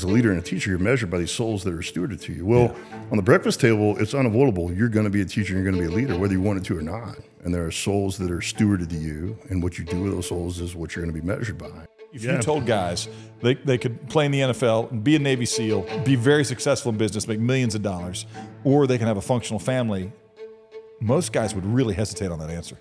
As a leader and a teacher, you're measured by these souls that are stewarded to you. Well, on the breakfast table, it's unavoidable. You're going to be a teacher and you're going to be a leader, whether you wanted to or not. And there are souls that are stewarded to you, and what you do with those souls is what you're going to be measured by. If you told guys they could play in the NFL, be a Navy SEAL, be very successful in business, make millions of dollars, or they can have a functional family, most guys would really hesitate on that answer.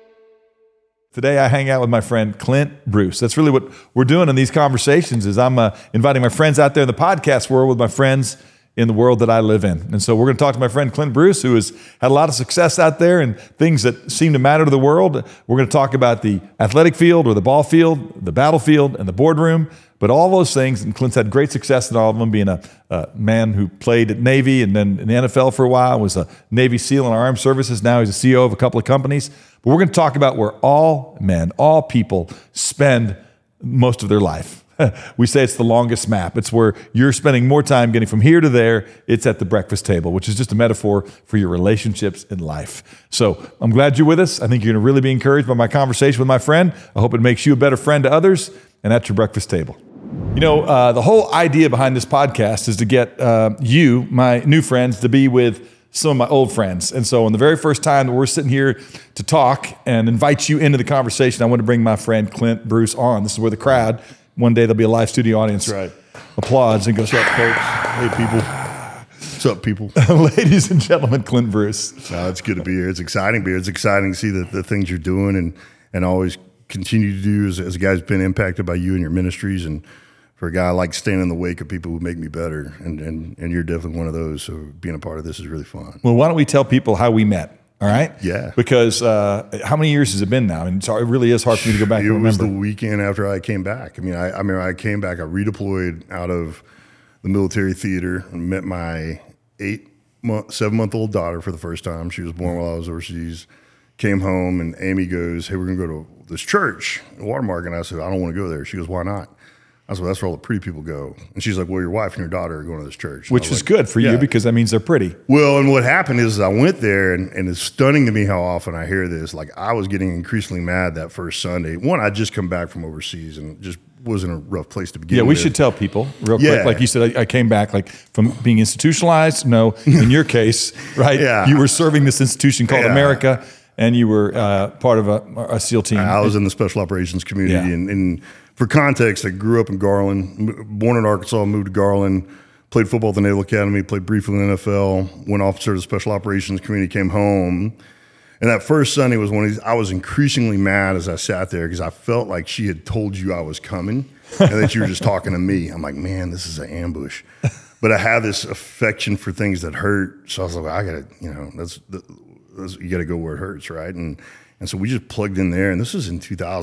Today, I hang out with my friend Clint Bruce. That's really what we're doing in these conversations is I'm inviting my friends out there in the podcast world with my friends in the world that I live in. And so we're going to talk to my friend Clint Bruce, who has had a lot of success out there and things that seem to matter to the world. We're going to talk about the athletic field or the ball field, the battlefield, and the boardroom, but all those things. And Clint's had great success in all of them, being a man who played at Navy and then in the NFL for a while, was a Navy SEAL in our armed services. Now he's a CEO of a couple of companies. But we're going to talk about where all men, all people spend most of their life. We say it's the longest map. It's where you're spending more time getting from here to there. It's at the breakfast table, which is just a metaphor for your relationships in life. So I'm glad you're with us. I think you're going to really be encouraged by my conversation with my friend. I hope it makes you a better friend to others and at your breakfast table. You know, the whole idea behind this podcast is to get you, my new friends, to be with some of my old friends. And so on the very first time that we're sitting here to talk and invite you into the conversation, I want to bring my friend Clint Bruce on. This is where the crowd, one day there'll be a live studio audience, applauds and goes, "What's up, folks? Hey, people. What's up, people?" Ladies and gentlemen, Clint Bruce. It's good to be here. It's exciting to be here. It's exciting to see the things you're doing and always continue to do as a guy who's been impacted by you and your ministries. And for a guy, I like staying in the wake of people who make me better. And you're definitely one of those. So being a part of this is really fun. Well, why don't we tell people how we met? All right? Yeah. Because how many years has it been now? And it really is hard for me to go back and remember. It was the weekend after I came back. I mean, I remember I came back, I redeployed out of the military theater and met my 7-month-old daughter for the first time. She was born while I was overseas. Came home and Amy goes, "Hey, we're going to go to this church in Watermark." And I said, "I don't want to go there." She goes, "Why not?" I said, "Well, that's where all the pretty people go." And she's like, "Well, your wife and your daughter are going to this church." Which is good for you because that means they're pretty. Well, and what happened is I went there, and it's stunning to me how often I hear this. Like, I was getting increasingly mad that first Sunday. One, I'd just come back from overseas and just was in a rough place to begin with. Yeah, we should tell people real quick. Like you said, I came back like from being institutionalized. No, in your case, right? Yeah. You were serving this institution called America, and you were part of a SEAL team. I was in the special operations community, and for context, I grew up in Garland, born in Arkansas, moved to Garland, played football at the Naval Academy, played briefly in the NFL, went officer of the special operations community, came home. And that first Sunday was one of these, I was increasingly mad as I sat there because I felt like she had told you I was coming and that you were just talking to me. I'm like, man, this is an ambush. But I have this affection for things that hurt. So I was like, I got to, you got to go where it hurts, right? And so we just plugged in there. And this was in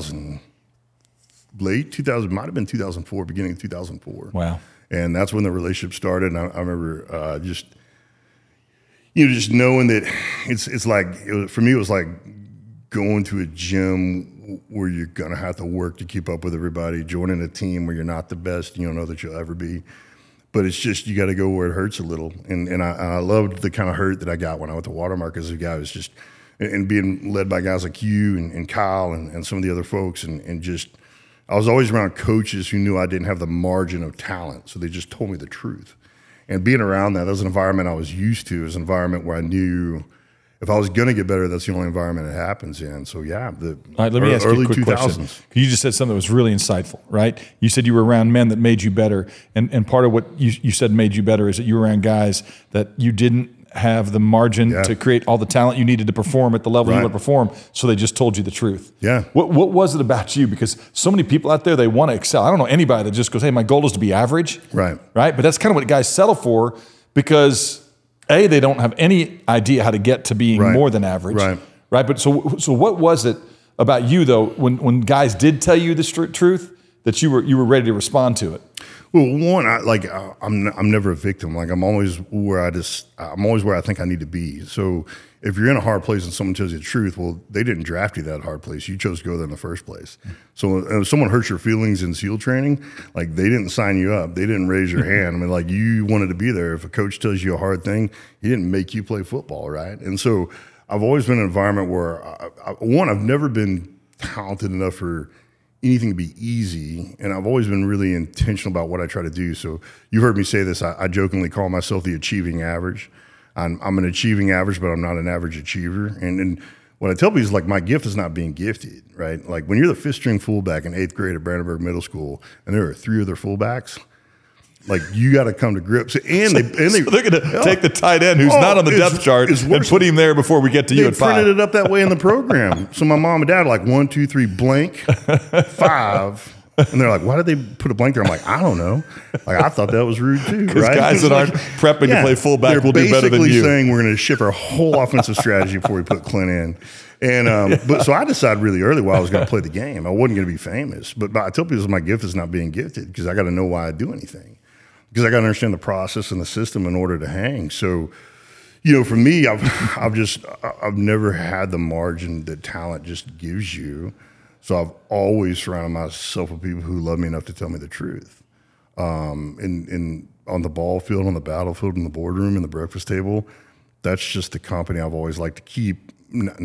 late 2000, might have been 2004, beginning of 2004. Wow. And that's when the relationship started. And I remember just knowing that it's like, for me, it was like going to a gym where you're going to have to work to keep up with everybody, joining a team where you're not the best, you don't know that you'll ever be. But it's just, you got to go where it hurts a little. And I loved the kind of hurt that I got when I went to Watermark as a guy who's just, and being led by guys like you and Kyle and some of the other folks and just, I was always around coaches who knew I didn't have the margin of talent, so they just told me the truth. And being around that was an environment I was used to. It was an environment where I knew if I was going to get better, that's the only environment it happens in. So all right, let me ask you a quick 2000s. question. You just said something that was really insightful, right? You said you were around men that made you better, and part of what you said made you better is that you were around guys that you didn't have the margin to create all the talent you needed to perform at the level you want to perform, so they just told you the truth. Yeah. What was it about you? Because so many people out there, they want to excel. I don't know anybody that just goes, "Hey, my goal is to be average." Right. Right? But that's kind of what guys settle for because, A, they don't have any idea how to get to being more than average. Right? But so what was it about you, though, when guys did tell you the truth, that you were ready to respond to it? Well, one, I'm never a victim. Like I'm always where I think I need to be. So if you're in a hard place and someone tells you the truth, well, they didn't draft you that hard place. You chose to go there in the first place. So if someone hurts your feelings in SEAL training, like they didn't sign you up. They didn't raise your hand. I mean, like you wanted to be there. If a coach tells you a hard thing, he didn't make you play football, right? And so I've always been in an environment where, I've never been talented enough for anything to be easy, and I've always been really intentional about what I try to do. So you've heard me say this. I jokingly call myself the achieving average. I'm an achieving average, but I'm not an average achiever. And what I tell people is like my gift is not being gifted, right? Like when you're the fifth string fullback in 8th grade at Brandenburg Middle School, and there are 3 other fullbacks, like you got to come to grips. And they're going to take the tight end who's not on the depth chart and put him there before we get to you at 5. They printed it up that way in the program. So my mom and dad are like 1, 2, 3, blank, 5. And they're like, why did they put a blank there? I'm like, I don't know. Like, I thought that was rude too, right? Guys that aren't prepping to play fullback will do better than you. They're basically saying we're going to shift our whole offensive strategy before we put Clint in. And but so I decided really early why I was going to play the game. I wasn't going to be famous. But I tell people my gift is not being gifted because I got to know why I do anything. Because I got to understand the process and the system in order to hang. So, for me, I've never had the margin that talent just gives you. So I've always surrounded myself with people who love me enough to tell me the truth. On the ball field, on the battlefield, in the boardroom, in the breakfast table, that's just the company I've always liked to keep.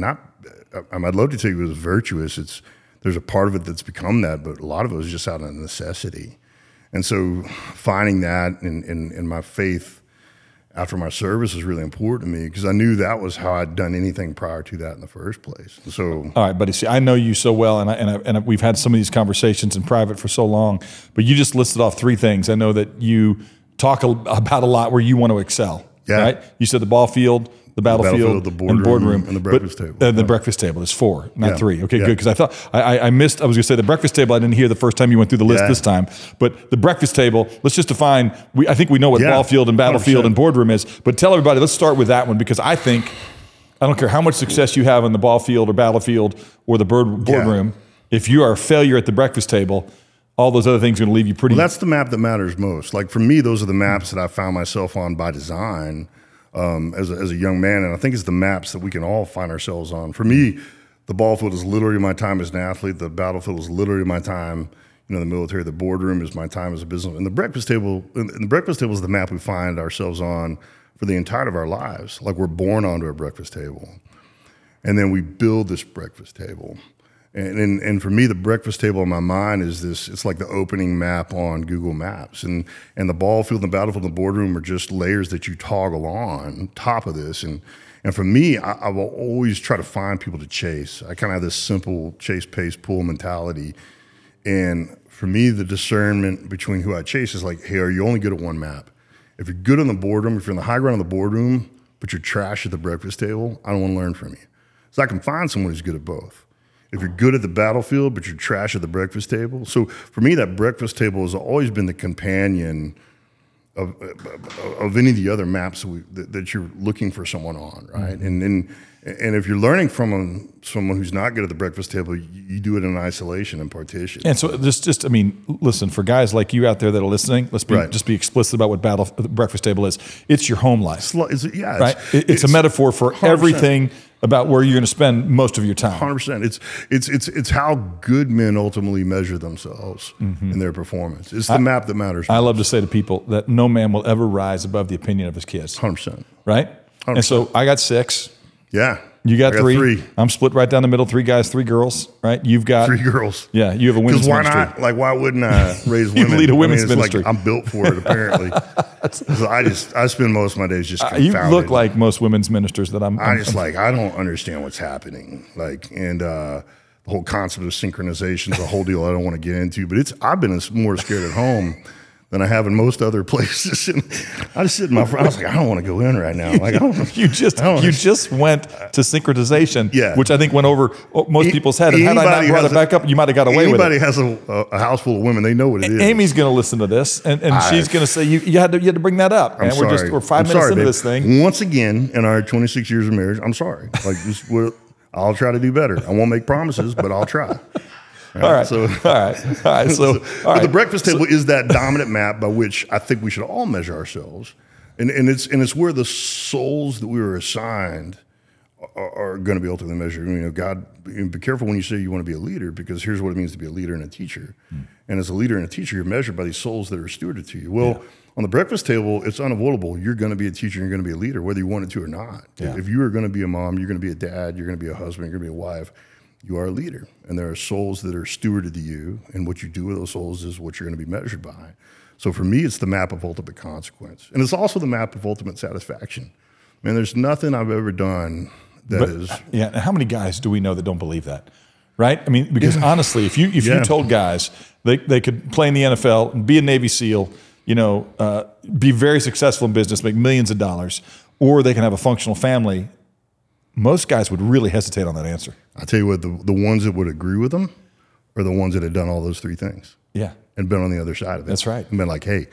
I'd love to tell you it was virtuous. There's a part of it that's become that, but a lot of it was just out of necessity. And so finding that in my faith after my service was really important to me because I knew that was how I'd done anything prior to that in the first place. So, all right, buddy. See, I know you so well, and we've had some of these conversations in private for so long. But you just listed off 3 things. I know that you talk about a lot where you want to excel. Yeah. Right. You said the ball field, the battlefield, the boardroom, and the breakfast table. The breakfast table is 4, not 3. Okay, good. Because I thought I missed. I was going to say the breakfast table. I didn't hear the first time you went through the list this time. But the breakfast table. Let's just define. I think we know what ball field and battlefield 100%. And boardroom is. But tell everybody. Let's start with that one because I think I don't care how much success you have on the ball field or battlefield or the boardroom. If you are a failure at the breakfast table, all those other things are going to leave you pretty. Well, that's the map that matters most. Like for me, those are the maps that I found myself on by design. As a young man, and I think it's the maps that we can all find ourselves on. For me, the ball field is literally my time as an athlete. The battlefield is literally my time, the military. The boardroom is my time as a business. And the breakfast table, is the map we find ourselves on for the entirety of our lives. Like we're born onto a breakfast table, and then we build this breakfast table. And for me, the breakfast table in my mind is this, it's like the opening map on Google Maps. And the ball field and the battlefield and the boardroom are just layers that you toggle on top of this. And for me, I will always try to find people to chase. I kind of have this simple chase, pace, pull mentality. And for me, the discernment between who I chase is like, hey, are you only good at one map? If you're good on the boardroom, if you're in the high ground of the boardroom, but you're trash at the breakfast table, I don't want to learn from you. So I can find someone who's good at both. If you're good at the battlefield, but you're trash at the breakfast table. So for me, that breakfast table has always been the companion of any of the other maps that you're looking for someone on, right? Mm-hmm. And if you're learning from someone who's not good at the breakfast table, you do it in isolation and partition. And so listen, for guys like you out there that are listening, let's just be explicit about what the breakfast table is. It's your home life. It's a metaphor for 100%. Everything about where you're going to spend most of your time. 100%. It's how good men ultimately measure themselves in their performance. It's the map that matters. I love to say to people that no man will ever rise above the opinion of his kids. 100%. Right? 100%. And so I got 6. Yeah. You got 3. I'm split right down the middle. 3 guys, 3 girls. Right? You've got 3 girls. Yeah. You have a women's ministry. Because why not? Like, why wouldn't I raise women? You lead a women's ministry. Like, I'm built for it. Apparently. So I spend most of my days just confounded. You look like most women's ministers that I'm. I don't understand what's happening. The whole concept of synchronization is a whole deal I don't want to get into. But I've been more scared at home than I have in most other places. And I just sit in my front. I was like, I don't want to go in right now. Like, you just went to synchronization, which I think went over most people's head. And had I not brought it back up, you might have got away with it. Anybody has a house full of women, they know what it is. Amy's going to listen to this, and she's going to say you had to bring that up. I'm sorry. We're 5 minutes into this thing. Once again, in our 26 years of marriage, I'm sorry. I'll try to do better. I won't make promises, but I'll try. All right. So the breakfast table is that dominant map by which I think we should all measure ourselves, and it's where the souls that we were assigned are going to be ultimately measured. God, be careful when you say you want to be a leader, because here's what it means to be a leader and a teacher. And as a leader and a teacher, you're measured by these souls that are stewarded to you. Well, on the breakfast table, it's unavoidable. You're going to be a teacher, and you're going to be a leader, whether you want it to or not. If you are going to be a mom, you're going to be a dad, you're going to be a husband, you're going to be a wife. you are a leader. And there are souls that are stewarded to you, and what you do with those souls is what you're going to be measured by. So for me, it's the map of ultimate consequence. And it's also the map of ultimate satisfaction. Man, there's nothing I've ever done that is. Yeah, how many guys do we know that don't believe that? Right? I mean, because honestly, if you told guys they could play in the NFL and be a Navy SEAL, be very successful in business, make millions of dollars, or they can have a functional family, most guys would really hesitate on that answer. I'll tell you what, the ones that would agree with them are the ones that had done all those three things. Yeah. And been on the other side of it. That's right. And been like, hey,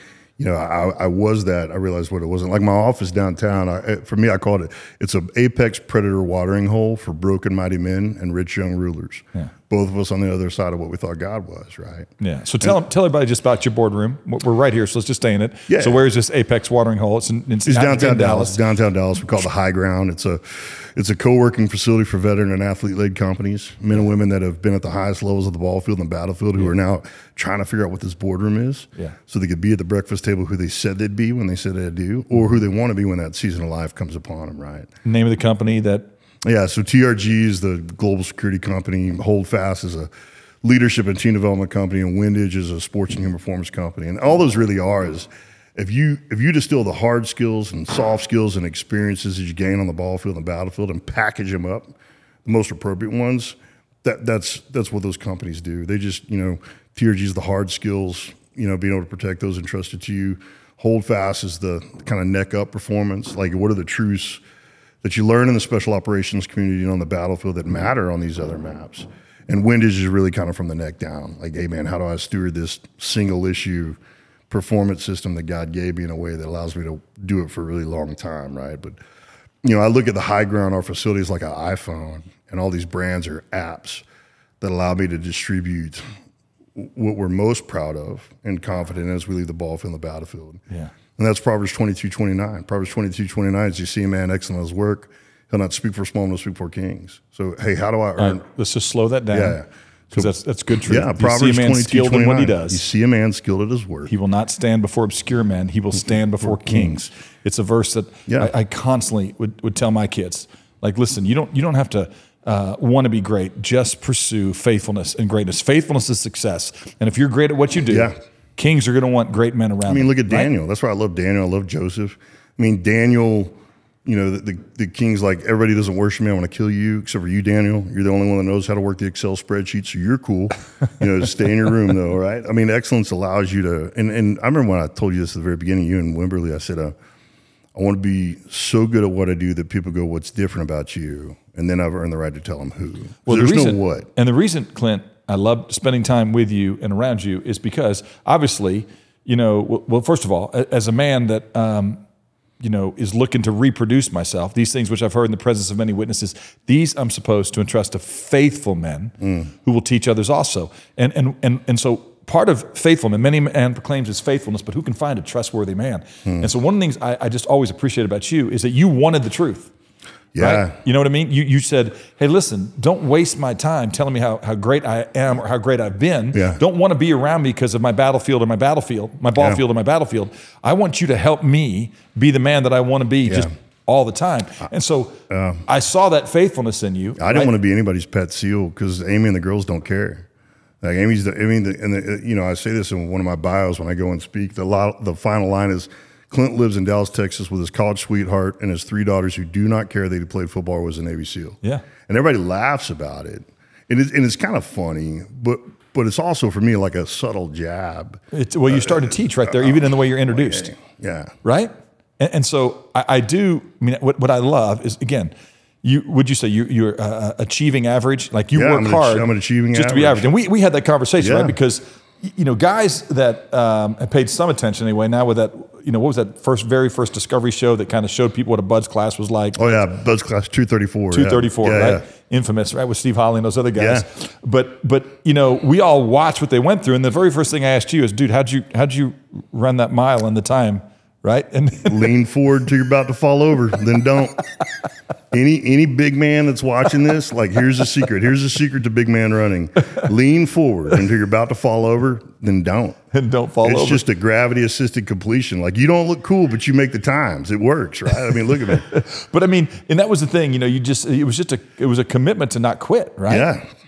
I was that. I realized what it wasn't. Like my office downtown, for me, I called it, it's an apex predator watering hole for broken mighty men and rich young rulers. Yeah. Both of us on the other side of what we thought God was, right? Yeah. So tell everybody just about your boardroom. We're right here, so let's just stay in it. Yeah. So where's this apex watering hole? It's downtown Dallas. Downtown Dallas. We call it the High Ground. It's a co-working facility for veteran and athlete-led companies, men and women that have been at the highest levels of the ball field and the battlefield who are now trying to figure out what this boardroom is, so they could be at the breakfast table who they said they'd be when they said they'd do, or who they want to be when that season of life comes upon them, right? Name of the company that? Yeah, so TRG is the global security company. Holdfast is a leadership and team development company, and Windage is a sports and human performance company. And all those really are is if you distill the hard skills and soft skills and experiences that you gain on the ball field and the battlefield and package them up, the most appropriate ones, that's what those companies do. They just, TRG is the hard skills, being able to protect those entrusted to you. Holdfast is the kind of neck up performance. Like, what are the truths that you learn in the special operations community and on the battlefield that matter on these other maps? And Windage is really kind of from the neck down. Like, hey, man, how do I steward this single issue performance system that God gave me in a way that allows me to do it for a really long time, right? But, I look at the High Ground, our facilities like an iPhone, and all these brands are apps that allow me to distribute what we're most proud of and confident as we leave the ball field and the battlefield. Yeah. And that's Proverbs 22:29. Proverbs 22:29 is, you see a man excellent in his work, he'll not speak for small, nor speak for kings. So, hey, how do I earn? Let's just slow that down. Yeah. Because that's good truth. Yeah, you Proverbs see a man skilled in what he 22:29. does. You see a man skilled at his work. He will not stand before obscure men. He will stand before kings. It's a verse that I constantly would tell my kids. Like, listen, you don't have to want to be great. Just pursue faithfulness and greatness. Faithfulness is success. And if you're great at what you do, kings are going to want great men around. I mean, look at Daniel. Right? That's why I love Daniel. I love Joseph. I mean, Daniel, the king's like, everybody doesn't worship me. I want to kill you, except for you, Daniel. You're the only one that knows how to work the Excel spreadsheet, so you're cool. To stay in your room, though, right? I mean, excellence allows you to, and I remember when I told you this at the very beginning, you and Wimberly, I said, I want to be so good at what I do that people go, what's different about you? And then I've earned the right to tell them who. Well, there's no what. And the reason, Clint, I love spending time with you and around you is because obviously, well, first of all, as a man that, is looking to reproduce myself, these things which I've heard in the presence of many witnesses, these I'm supposed to entrust to faithful men who will teach others also. And so part of faithfulness, many man proclaims his faithfulness, but who can find a trustworthy man? And so one of the things I just always appreciate about you is that you wanted the truth. Yeah. Right? You know what I mean? You said, hey, listen, don't waste my time telling me how great I am or how great I've been. Yeah. Don't want to be around me because of my battlefield or my ball field or my battlefield. I want you to help me be the man that I want to be just all the time. And so I saw that faithfulness in you. I didn't want to be anybody's pet seal because Amy and the girls don't care. Like I say this in one of my bios when I go and speak. The final line is, Clint lives in Dallas, Texas with his college sweetheart and his 3 daughters who do not care that he played football or was a Navy SEAL. Yeah. And everybody laughs about it. And it's kind of funny, but it's also for me like a subtle jab. You start to teach right there, even in the way you're introduced. Yeah. Right? And so I do, what I love is, again, would you say you're achieving average? Like you work hard. I'm an achieving just average. To be average. And we had that conversation, right? Because, guys that have paid some attention anyway, now with that, what was that very first Discovery show that kind of showed people what a Buds class was like? Oh, yeah, Buds class 234. 234, right? Yeah. Infamous, right, with Steve Holly and those other guys. Yeah. But we all watched what they went through, and the very first thing I asked you is, dude, how'd you run that mile in the time? Right? And lean forward till you're about to fall over, then don't. Any big man that's watching this, like, here's a secret. Here's a secret to big man running. Lean forward until you're about to fall over, then don't. And don't fall over. It's just a gravity-assisted completion. Like, you don't look cool, but you make the times. It works, right? I mean, look at me. But and that was the thing. It was a commitment to not quit, right? Yeah.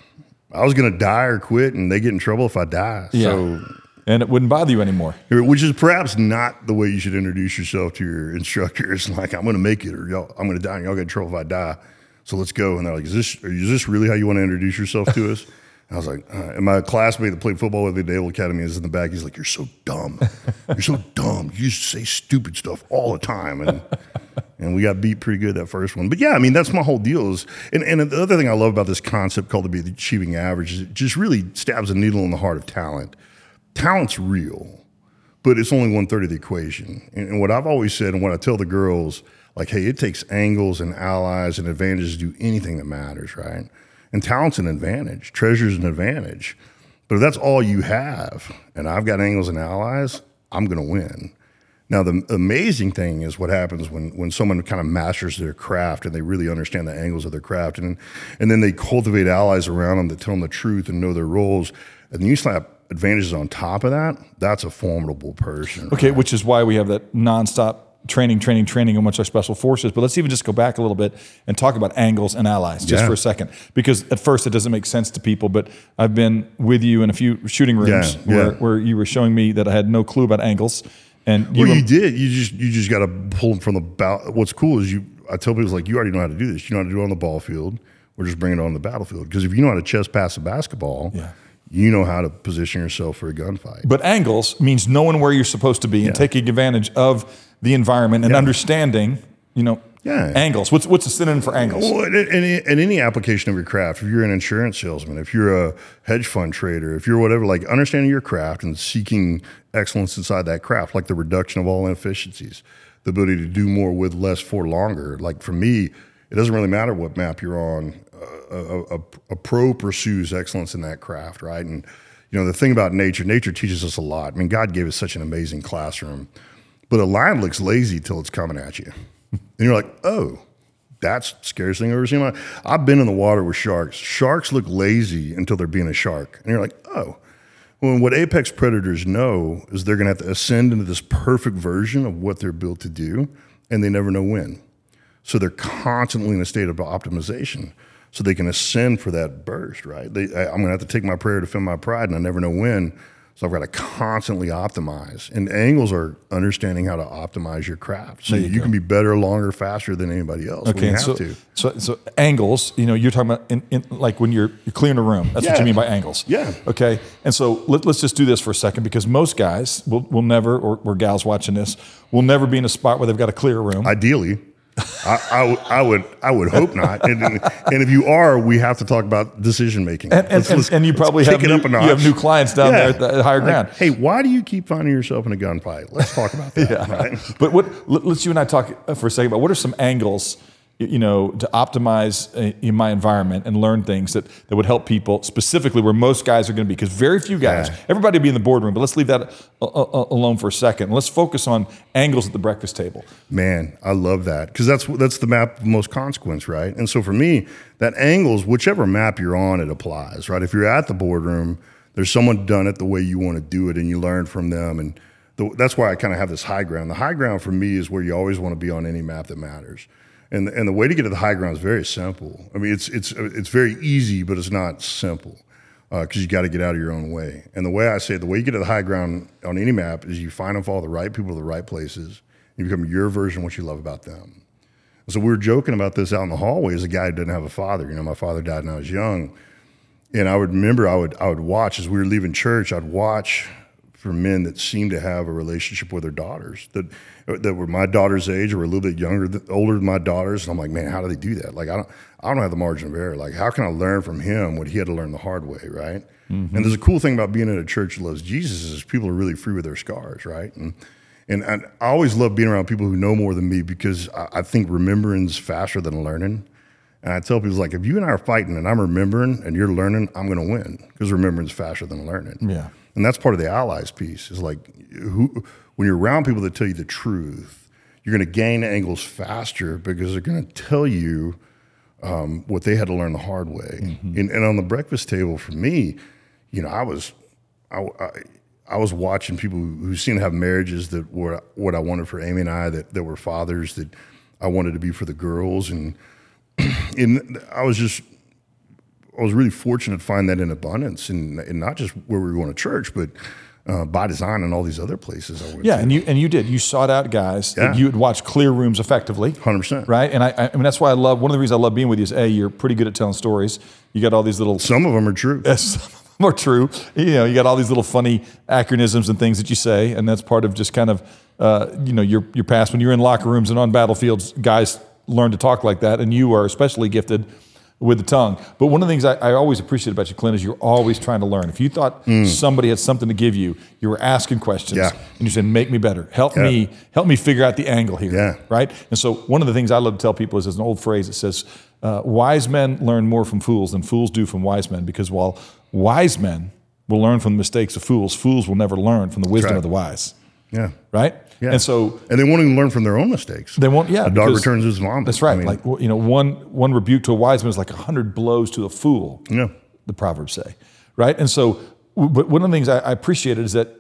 I was going to die or quit, and they get in trouble if I die. Yeah. So, and it wouldn't bother you anymore. which is perhaps not the way you should introduce yourself to your instructors. Like, I'm going to make it, or I'm going to die, and y'all get in trouble if I die. So let's go. And they're like, is this really how you want to introduce yourself to us? I was like, and my classmate that played football with me at the Naval Academy is in the back. He's like, you're so dumb. You're so dumb. You just say stupid stuff all the time. And we got beat pretty good that first one. But yeah, I mean, that's my whole deal is, and the other thing I love about this concept called the achieving average is it just really stabs a needle in the heart of talent. Talent's real, but it's only 1/3 of the equation. And what I've always said, and what I tell the girls, like, hey, it takes angles and allies and advantages to do anything that matters, right? And talent's an advantage, treasure's an advantage. But if that's all you have, and I've got angles and allies, I'm going to win. Now, the amazing thing is what happens when someone kind of masters their craft and they really understand the angles of their craft, and then they cultivate allies around them that tell them the truth and know their roles, and then you slap advantages on top of that, that's a formidable person. Okay, which is why we have that nonstop training amongst our special forces. But let's even just go back a little bit and talk about angles and allies just for a second, because at first it doesn't make sense to people. But I've been with you in a few shooting rooms where you were showing me that I had no clue about angles. And you did. You just got to pull them from the bow. What's cool is I tell people, like, you already know how to do this. You know how to do it on the ball field. We're just bringing it on the battlefield. Because if you know how to chest pass a basketball, you know how to position yourself for a gunfight. But angles means knowing where you're supposed to be and taking advantage of the environment and understanding, angles. What's the synonym for angles? Well, in any application of your craft, if you're an insurance salesman, if you're a hedge fund trader, if you're whatever, like understanding your craft and seeking excellence inside that craft, like the reduction of all inefficiencies, the ability to do more with less for longer. Like for me, it doesn't really matter what map you're on. A pro pursues excellence in that craft, right? And the thing about nature teaches us a lot. I mean, God gave us such an amazing classroom, but a lion looks lazy till it's coming at you. And you're like, oh, that's the scariest thing I've ever seen. I've been in the water with sharks. Sharks look lazy until they're being a shark. And you're like, oh. Well, what apex predators know is they're going to have to ascend into this perfect version of what they're built to do, and they never know when. So they're constantly in a state of optimization so they can ascend for that burst, right? I'm going to have to take my prey to defend my pride, and I never know when. So I've got to constantly optimize. And angles are understanding how to optimize your craft. So you can be better, longer, faster than anybody else. Okay, so angles, you're talking about in like when you're clearing a room. That's what you mean by angles. Yeah. Okay, and so let's just do this for a second, because most guys will never, or gals watching this, will never be in a spot where they've got to clear a room. Ideally. I would hope not. And if you are, we have to talk about decision making. And you probably have new clients down there at the higher ground. Hey, why do you keep finding yourself in a gunfight? Let's talk about that. Right? But let's you and I talk for a second about what are some angles, to optimize in my environment and learn things that would help people, specifically where most guys are going to be, because very few guys, everybody will be in the boardroom, but let's leave that alone for a second. Let's focus on angles at the breakfast table. Man, I love that, because that's the map of most consequence, right? And so for me, that angles, whichever map you're on, it applies, right? If you're at the boardroom, there's someone done it the way you want to do it, and you learn from them, and that's why I kind of have this high ground. The high ground for me is where you always want to be on any map that matters. And the way to get to the high ground is very simple. I mean, it's very easy, but it's not simple, because you got to get out of your own way. And the way I say it, the way you get to the high ground on any map is you find and follow the right people to the right places. You become your version of what you love about them. And so we were joking about this out in the hallway as a guy who didn't have a father. My father died when I was young. And I would remember I would watch as we were leaving church, I'd watch for men that seemed to have a relationship with their daughters that were my daughter's age or were a little bit older than my daughters. And I'm like, man, how do they do that? Like, I don't have the margin of error. Like, how can I learn from him what he had to learn the hard way, right? Mm-hmm. And there's a cool thing about being in a church that loves Jesus is people are really free with their scars, right? And I always love being around people who know more than me, because I think remembering's faster than learning. And I tell people, like, if you and I are fighting and I'm remembering and you're learning, I'm going to win, because remembering's faster than learning. Yeah. And that's part of the allies piece, is like, when you're around people that tell you the truth, you're going to gain angles faster, because they're going to tell you what they had to learn the hard way. Mm-hmm. And on the breakfast table, for me, I was watching people who seemed to have marriages that were what I wanted for Amy and I, that were fathers that I wanted to be for the girls. And I was just was really fortunate to find that in abundance, and not just where we were going to church, but by design and all these other places I went Yeah, to. and you did. You sought out guys that you would watch Clear Rooms effectively. 100%. Right? And I mean, that's why one of the reasons I love being with you is, A, you're pretty good at telling stories. You got all these little... Some of them are true. Some of them are true. You know, you got all these little funny acronyms and things that you say, and that's part of just kind of, your past. When you're in locker rooms and on battlefields, guys learn to talk like that, and you are especially gifted with the tongue. But one of the things I always appreciate about you, Clint, is you're always trying to learn. If you thought somebody had something to give you, you were asking questions, and you said, make me better. Help me figure out the angle here, right? And so one of the things I love to tell people is there's an old phrase that says, wise men learn more from fools than fools do from wise men, because while wise men will learn from the mistakes of fools, fools will never learn from the wisdom of the wise. Yeah. Right? Yeah. And so... And they won't even learn from their own mistakes. They won't, A dog returns his vomit. That's right. I mean, like, one rebuke to a wise man is like 100 blows to a fool, the Proverbs say. Right? And so, but one of the things I appreciated is that,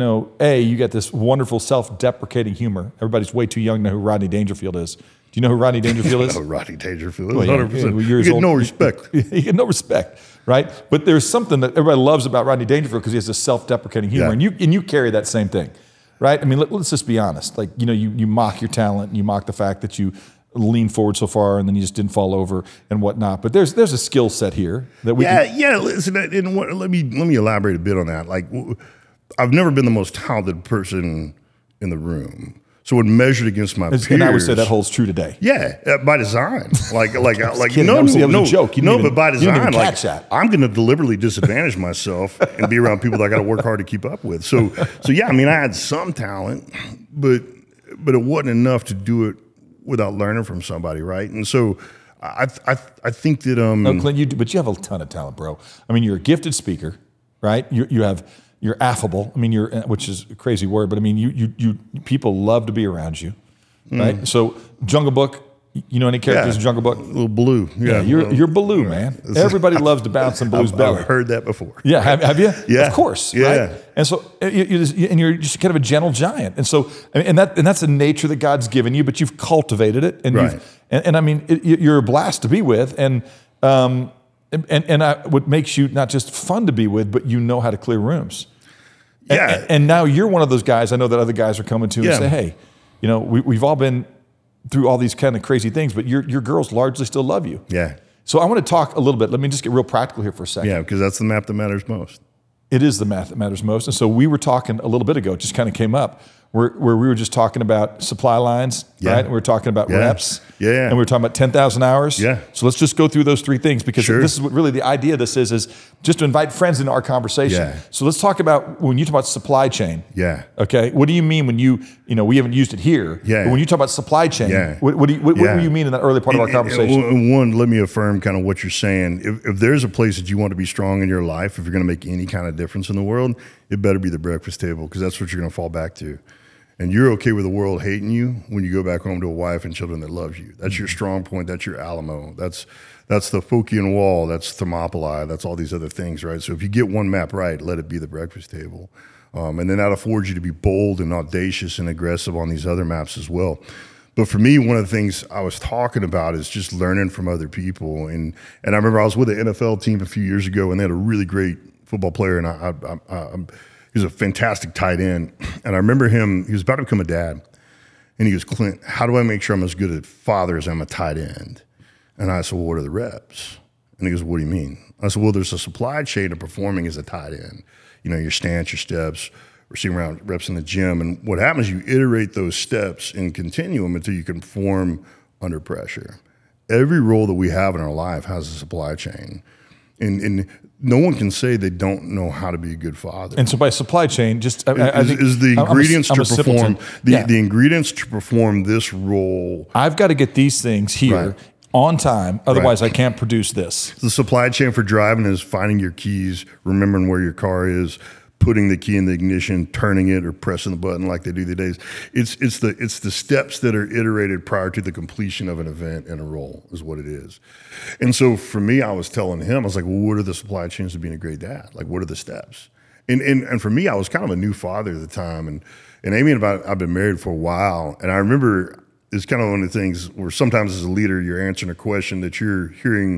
A, you got this wonderful self-deprecating humor. Everybody's way too young to know who Rodney Dangerfield is. Do you know who Rodney Dangerfield is? Rodney Dangerfield. Well, 100%. You get no respect. You get no respect, right? But there's something that everybody loves about Rodney Dangerfield because he has this self-deprecating humor, and you carry that same thing, right? I mean, let's just be honest. Like, you mock your talent, and you mock the fact that you lean forward so far, and then you just didn't fall over and whatnot. But there's a skill set here that we Listen, and let me elaborate a bit on that. Like, I've never been the most talented person in the room. So when measured against my peers, and I would say that holds true today. Yeah, by design. Like that was a joke. But by design, even like catch that. I'm going to deliberately disadvantage myself and be around people that I got to work hard to keep up with. So yeah, I mean, I had some talent, but it wasn't enough to do it without learning from somebody, right? And so I think that no, Clint, but you have a ton of talent, bro. I mean, you're a gifted speaker, right? You're affable. I mean, which is a crazy word, but I mean, you people love to be around you, right? So Jungle Book, you know any characters in Jungle Book? Little Baloo. Yeah, you're Baloo, man. Everybody loves to bounce on Baloo's belly. I've heard that before. Yeah, have you? Yeah, of course. Yeah, right? And so you're just kind of a gentle giant, and so and that's a nature that God's given you, but you've cultivated it, and I mean, you're a blast to be with, and what makes you not just fun to be with, but you know how to clear rooms. Yeah. And now you're one of those guys. I know that other guys are coming to and say, hey, we've all been through all these kind of crazy things, but your girls largely still love you. Yeah. So I want to talk a little bit. Let me just get real practical here for a second. Yeah, because that's the map that matters most. It is the math that matters most. And so we were talking a little bit ago, it just kind of came up, where we were just talking about supply lines, right? And we were talking about reps. Yeah. And we were talking about 10,000 hours. Yeah. So let's just go through those three things, because this is what really the idea of this is just to invite friends into our conversation. Yeah. So let's talk about, when you talk about supply chain. Yeah. Okay. What do you mean when we haven't used it here. Yeah. But when you talk about supply chain, what do you mean in that early part of our conversation? One, let me affirm kind of what you're saying. If there's a place that you want to be strong in your life, if you're going to make any kind of difference in the world, it better be the breakfast table, because that's what you're going to fall back to. And you're okay with the world hating you when you go back home to a wife and children that loves you. That's your strong point. That's your Alamo. That's the Phocian wall. That's Thermopylae. That's all these other things, right? So if you get one map right, let it be the breakfast table. And then that affords you to be bold and audacious and aggressive on these other maps as well. But for me, one of the things I was talking about is just learning from other people. And I remember I was with an NFL team a few years ago, and they had a really great football player, and he was a fantastic tight end. And I remember he was about to become a dad. And he goes, Clint, how do I make sure I'm as good a father as I'm a tight end? And I said, well, what are the reps? And he goes, what do you mean? I said, well, there's a supply chain of performing as a tight end. Your stance, your steps, receiving round reps in the gym. And what happens, you iterate those steps and continue them until you can perform under pressure. Every role that we have in our life has a supply chain. And no one can say they don't know how to be a good father. And so by supply chain, just I think is the ingredients to perform the ingredients to perform this role. I've got to get these things here on time, otherwise I can't produce this. The supply chain for driving is finding your keys, remembering where your car is, putting the key in the ignition, turning it, or pressing the button like they do these days. It's the steps that are iterated prior to the completion of an event and a role is what it is. And so for me, I was telling him, I was like, well, what are the supply chains to being a great dad? Like, what are the steps? And for me, I was kind of a new father at the time, and Amy and I've been married for a while, and I remember it's kind of one of the things where sometimes as a leader, you're answering a question that you're hearing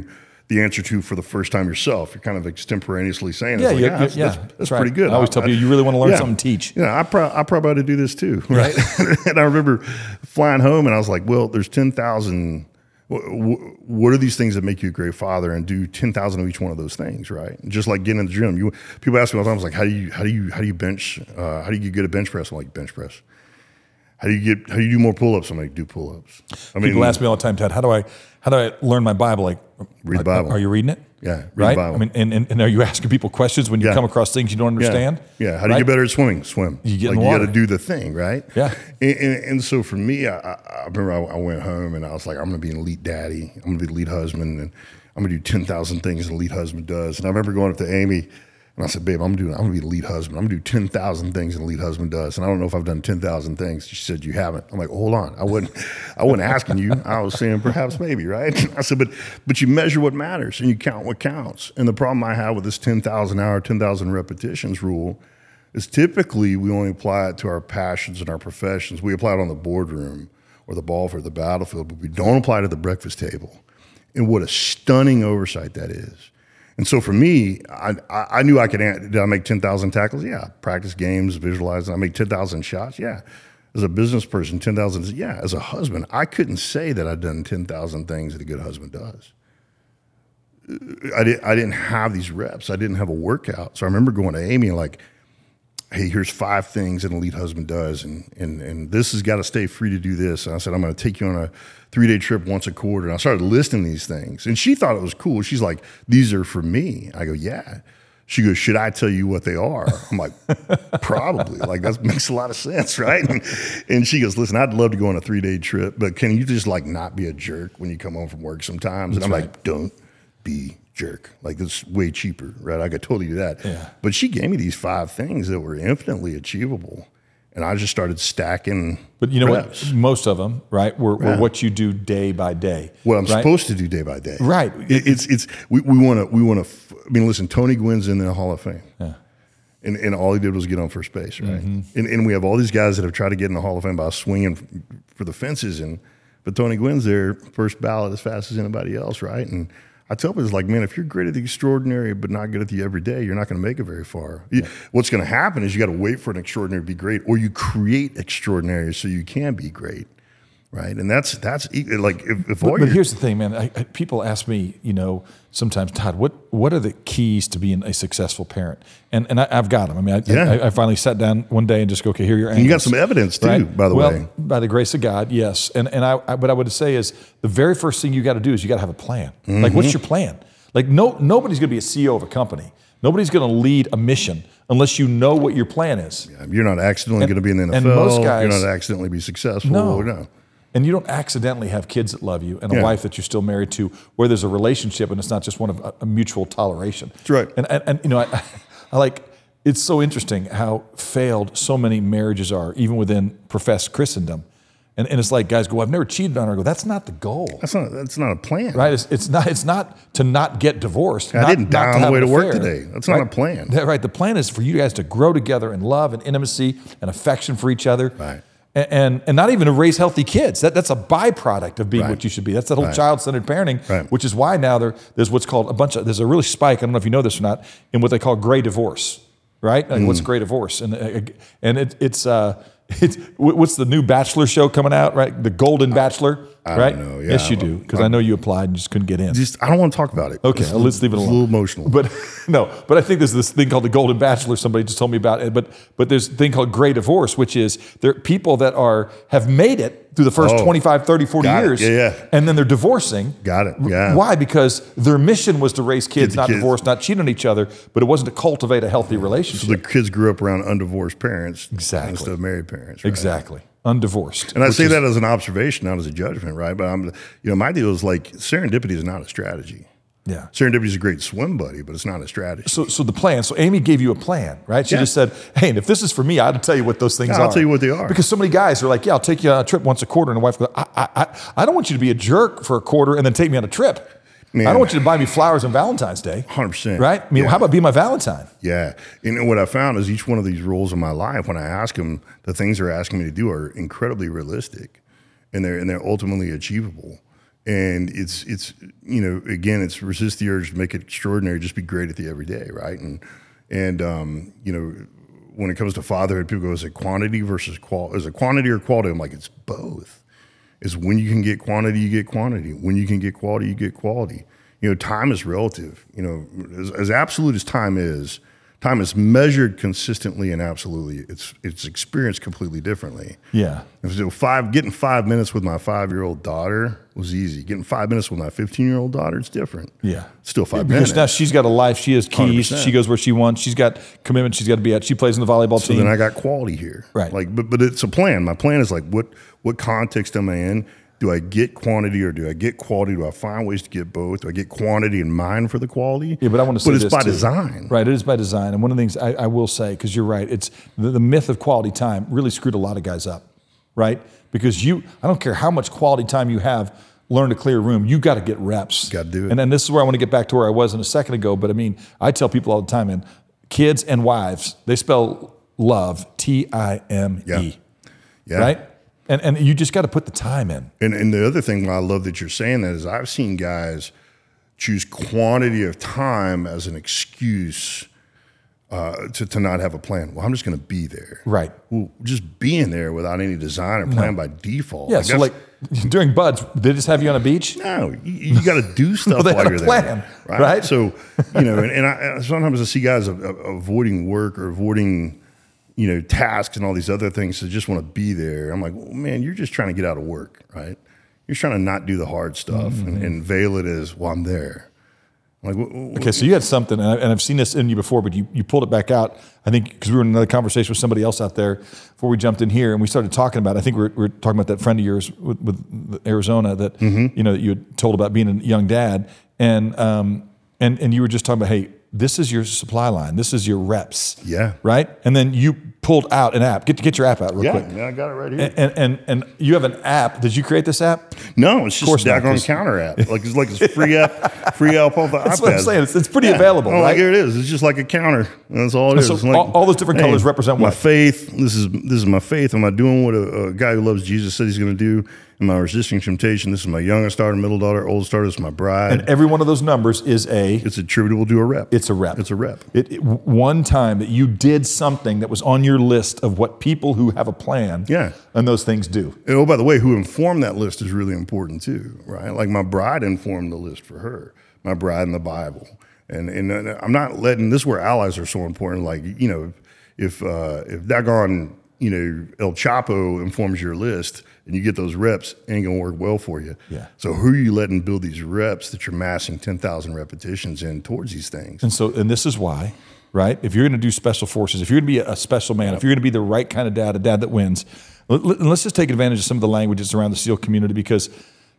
the answer to for the first time yourself. You're kind of extemporaneously saying, Yeah, it's like, that's right. pretty good. I always tell people, you really want to learn something, teach. Yeah, I probably ought to do this too, right? And I remember flying home, and I was like, well, there's 10,000. What are these things that make you a great father? And do 10,000 of each one of those things, right? And just like getting in the gym, people ask me all the time, I was like, how do you bench? How do you get good at bench press? I'm like, bench press. How do you do more pull-ups? I'm like, do pull-ups. People ask me all the time, Ted, how do I learn my Bible? Like, read the Bible. Are you reading it? Yeah, read right. the Bible. I mean, and are you asking people questions when you come across things you don't understand? Yeah. How do you get better at swimming? Swim. You get like in the you water. got to do the thing, right? Yeah. And so for me, I remember I went home and I was like, I'm going to be an elite daddy. I'm going to be the elite husband, and I'm going to do 10,000 things an elite husband does. And I remember going up to Amy. And I said, babe, I'm going to be the lead husband. I'm going to do 10,000 things a lead husband does. And I don't know if I've done 10,000 things. She said, you haven't. I'm like, hold on. I wasn't asking you. I was saying perhaps maybe, right? I said, but you measure what matters and you count what counts. And the problem I have with this 10,000 hour, 10,000 repetitions rule is typically we only apply it to our passions and our professions. We apply it on the boardroom or the ball field, the battlefield, but we don't apply it to the breakfast table. And what a stunning oversight that is. And so for me, I knew I could. Did I make 10,000 tackles? Yeah. Practice games, visualize. I make 10,000 shots? Yeah. As a business person, 10,000. Yeah. As a husband, I couldn't say that I'd done 10,000 things that a good husband does. I didn't have these reps. I didn't have a workout. So I remember going to Amy and like, hey, here's 5 things an elite husband does, and this has got to stay free to do this. And I said, I'm going to take you on a 3-day trip once a quarter. And I started listing these things, and she thought it was cool. She's like, these are for me. I go, yeah. She goes, should I tell you what they are? I'm like, probably. Like, that makes a lot of sense, right? And she goes, listen, I'd love to go on a 3-day trip, but can you just like not be a jerk when you come home from work sometimes? And I'm like, don't be jerk. Like, it's way cheaper, right? I could totally do that. Yeah. But she gave me these 5 things that were infinitely achievable. And I just started stacking. But you know reps. what? Most of them, right, were what you do day by day. What I'm right? supposed to do day by day. Right. We want to. I mean, listen, Tony Gwynn's in the Hall of Fame. Yeah. And all he did was get on first base, right? Mm-hmm. And we have all these guys that have tried to get in the Hall of Fame by swinging for the fences, but Tony Gwynn's there first ballot as fast as anybody else, right? And I tell people, it's like, man, if you're great at the extraordinary but not good at the everyday, you're not going to make it very far. Yeah. What's going to happen is you got to wait for an extraordinary to be great, or you create extraordinary so you can be great, right? And that's like if all. But here's the thing, man. People ask me, sometimes, Todd, what are the keys to being a successful parent? And I've got them. I mean, I finally sat down one day and just go, okay, here are your answers. And you got some evidence too, right? By the way. By the grace of God, yes. And what I would say is the very first thing you got to do is you got to have a plan. Mm-hmm. Like, what's your plan? Like, nobody's going to be a CEO of a company. Nobody's going to lead a mission unless you know what your plan is. Yeah, you're not accidentally going to be in the NFL. And most guys, you're not accidentally be successful. No. And you don't accidentally have kids that love you and a wife that you're still married to, where there's a relationship and it's not just one of a mutual toleration. That's right. And I like, it's so interesting how failed so many marriages are, even within professed Christendom. And it's like guys go, I've never cheated on her. I go, that's not the goal. That's not a plan. Right? It's not to not get divorced. I didn't die on the way to work today. That's not a plan. Right. The plan is for you guys to grow together in love and intimacy and affection for each other. Right. And not even to raise healthy kids. That's a byproduct of being what you should be. That's that whole child-centered parenting, which is why now there's what's called there's a really spike, I don't know if you know this or not, in what they call gray divorce, right? Like what's gray divorce? And it's what's the new Bachelor show coming out, right? The Golden Bachelor, right? I don't know. Yeah, yes, you do, because I know you applied and just couldn't get in. I don't want to talk about it. Okay, let's leave it alone. It's a little emotional. But I think there's this thing called the Golden Bachelor. Somebody just told me about it. But there's a thing called gray divorce, which is there are people that have made it through the first 25, 30, 40 years. And then they're divorcing. Got it. Yeah. Why? Because their mission was to raise kids, not divorce, not cheat on each other, but it wasn't to cultivate a healthy relationship. So the kids grew up around undivorced parents instead of married parents. Right? Exactly. Undivorced. And I say that as an observation, not as a judgment, right? But my deal is like serendipity is not a strategy. Yeah. Serendipity is a great swim buddy, but it's not a strategy. So the plan. So Amy gave you a plan, right? She just said, hey, and if this is for me, I had to tell you what those things are. I'll tell you what they are. Because so many guys are like, yeah, I'll take you on a trip once a quarter. And the wife goes, I don't want you to be a jerk for a quarter and then take me on a trip. Man. I don't want you to buy me flowers on Valentine's Day. 100%. Right? I mean, how about be my Valentine? Yeah. And what I found is each one of these roles in my life, when I ask them, the things they're asking me to do are incredibly realistic and they're ultimately achievable. And it's again, it's resist the urge to make it extraordinary, just be great at the everyday, right? And when it comes to fatherhood, people go, is it quantity versus quality? Is it quantity or quality? I'm like, it's both. Is when you can get quantity, you get quantity. When you can get quality, you get quality. Time is relative. As absolute as time is measured consistently and absolutely. It's experienced completely differently. Yeah. So getting 5 minutes with my 5-year-old daughter was easy. Getting 5 minutes with my 15-year-old daughter, it's different. Yeah. It's still 5 because minutes. now she's got a life. She has keys. 100%. She goes where she wants. She's got commitment. She's got to be at. She plays in the volleyball So team. then I got quality here. Right. But it's a plan. My plan is like, what context am I in? Do I get quantity or do I get quality? Do I find ways to get both? Do I get quantity in mind for the quality? Yeah, but I want to say But it's this by too. design. Right, it is by design. And one of the things I will say, because you're right, it's the myth of quality time really screwed a lot of guys up, right? Because I don't care how much quality time you have, learn to clear a room, you got to get reps. Got to do it. And then this is where I want to get back to where I was in a second ago. But I mean, I tell people all the time, man, kids and wives, they spell love, Time. Yeah. Right? And you just got to put the time in. And the other thing I love that you're saying that is I've seen guys choose quantity of time as an excuse to not have a plan. Well, I'm just going to be there. Right. Well, just being there without any design or plan by default. Yeah, so like during Buds, they just have you on a beach? No, you got to do stuff they while had a you're plan, there. right? So, I sometimes I see guys avoiding work or avoiding, tasks and all these other things to just want to be there. I'm like, well, man, you're just trying to get out of work, right? You're trying to not do the hard stuff and veil it as, well, I'm there. I'm like, Okay, so you had something, and I've seen this in you before, but you pulled it back out, I think, because we were in another conversation with somebody else out there before we jumped in here, and we started talking about, I think we were talking about that friend of yours with Arizona that, that you had told about being a young dad, and you were just talking about, hey, this is your supply line. This is your reps. Yeah. Right? And then you pulled out an app. Get your app out real quick. Yeah, I got it right here. And you have an app. Did you create this app? No, it's just a not, daggone counter app. It's like a free app off the iPad. That's what I'm saying. It's pretty available, right? Like here it is. It's just like a counter. That's all it is. So It's like, all those different colors represent my what? faith. This is my faith. Am I doing what a guy who loves Jesus said he's going to do? Am I resisting temptation? This is my youngest daughter, middle daughter, oldest daughter. This is my bride. And every one of those numbers is It's attributable to a rep. It's a rep. It's a rep. One time that you did something that was on your list of what people who have a plan and those things do. And by the way, who informed that list is really important too, right? Like my bride informed the list for her, my bride in the Bible. And I'm not letting, this is where allies are so important. Like, if daggone, El Chapo informs your list and you get those reps, it ain't gonna work well for you. Yeah. So who are you letting build these reps that you're massing 10,000 repetitions in towards these things? And this is why, right? If you're going to do special forces, if you're going to be a special man, if you're going to be the right kind of dad, a dad that wins, let's just take advantage of some of the languages around the SEAL community because,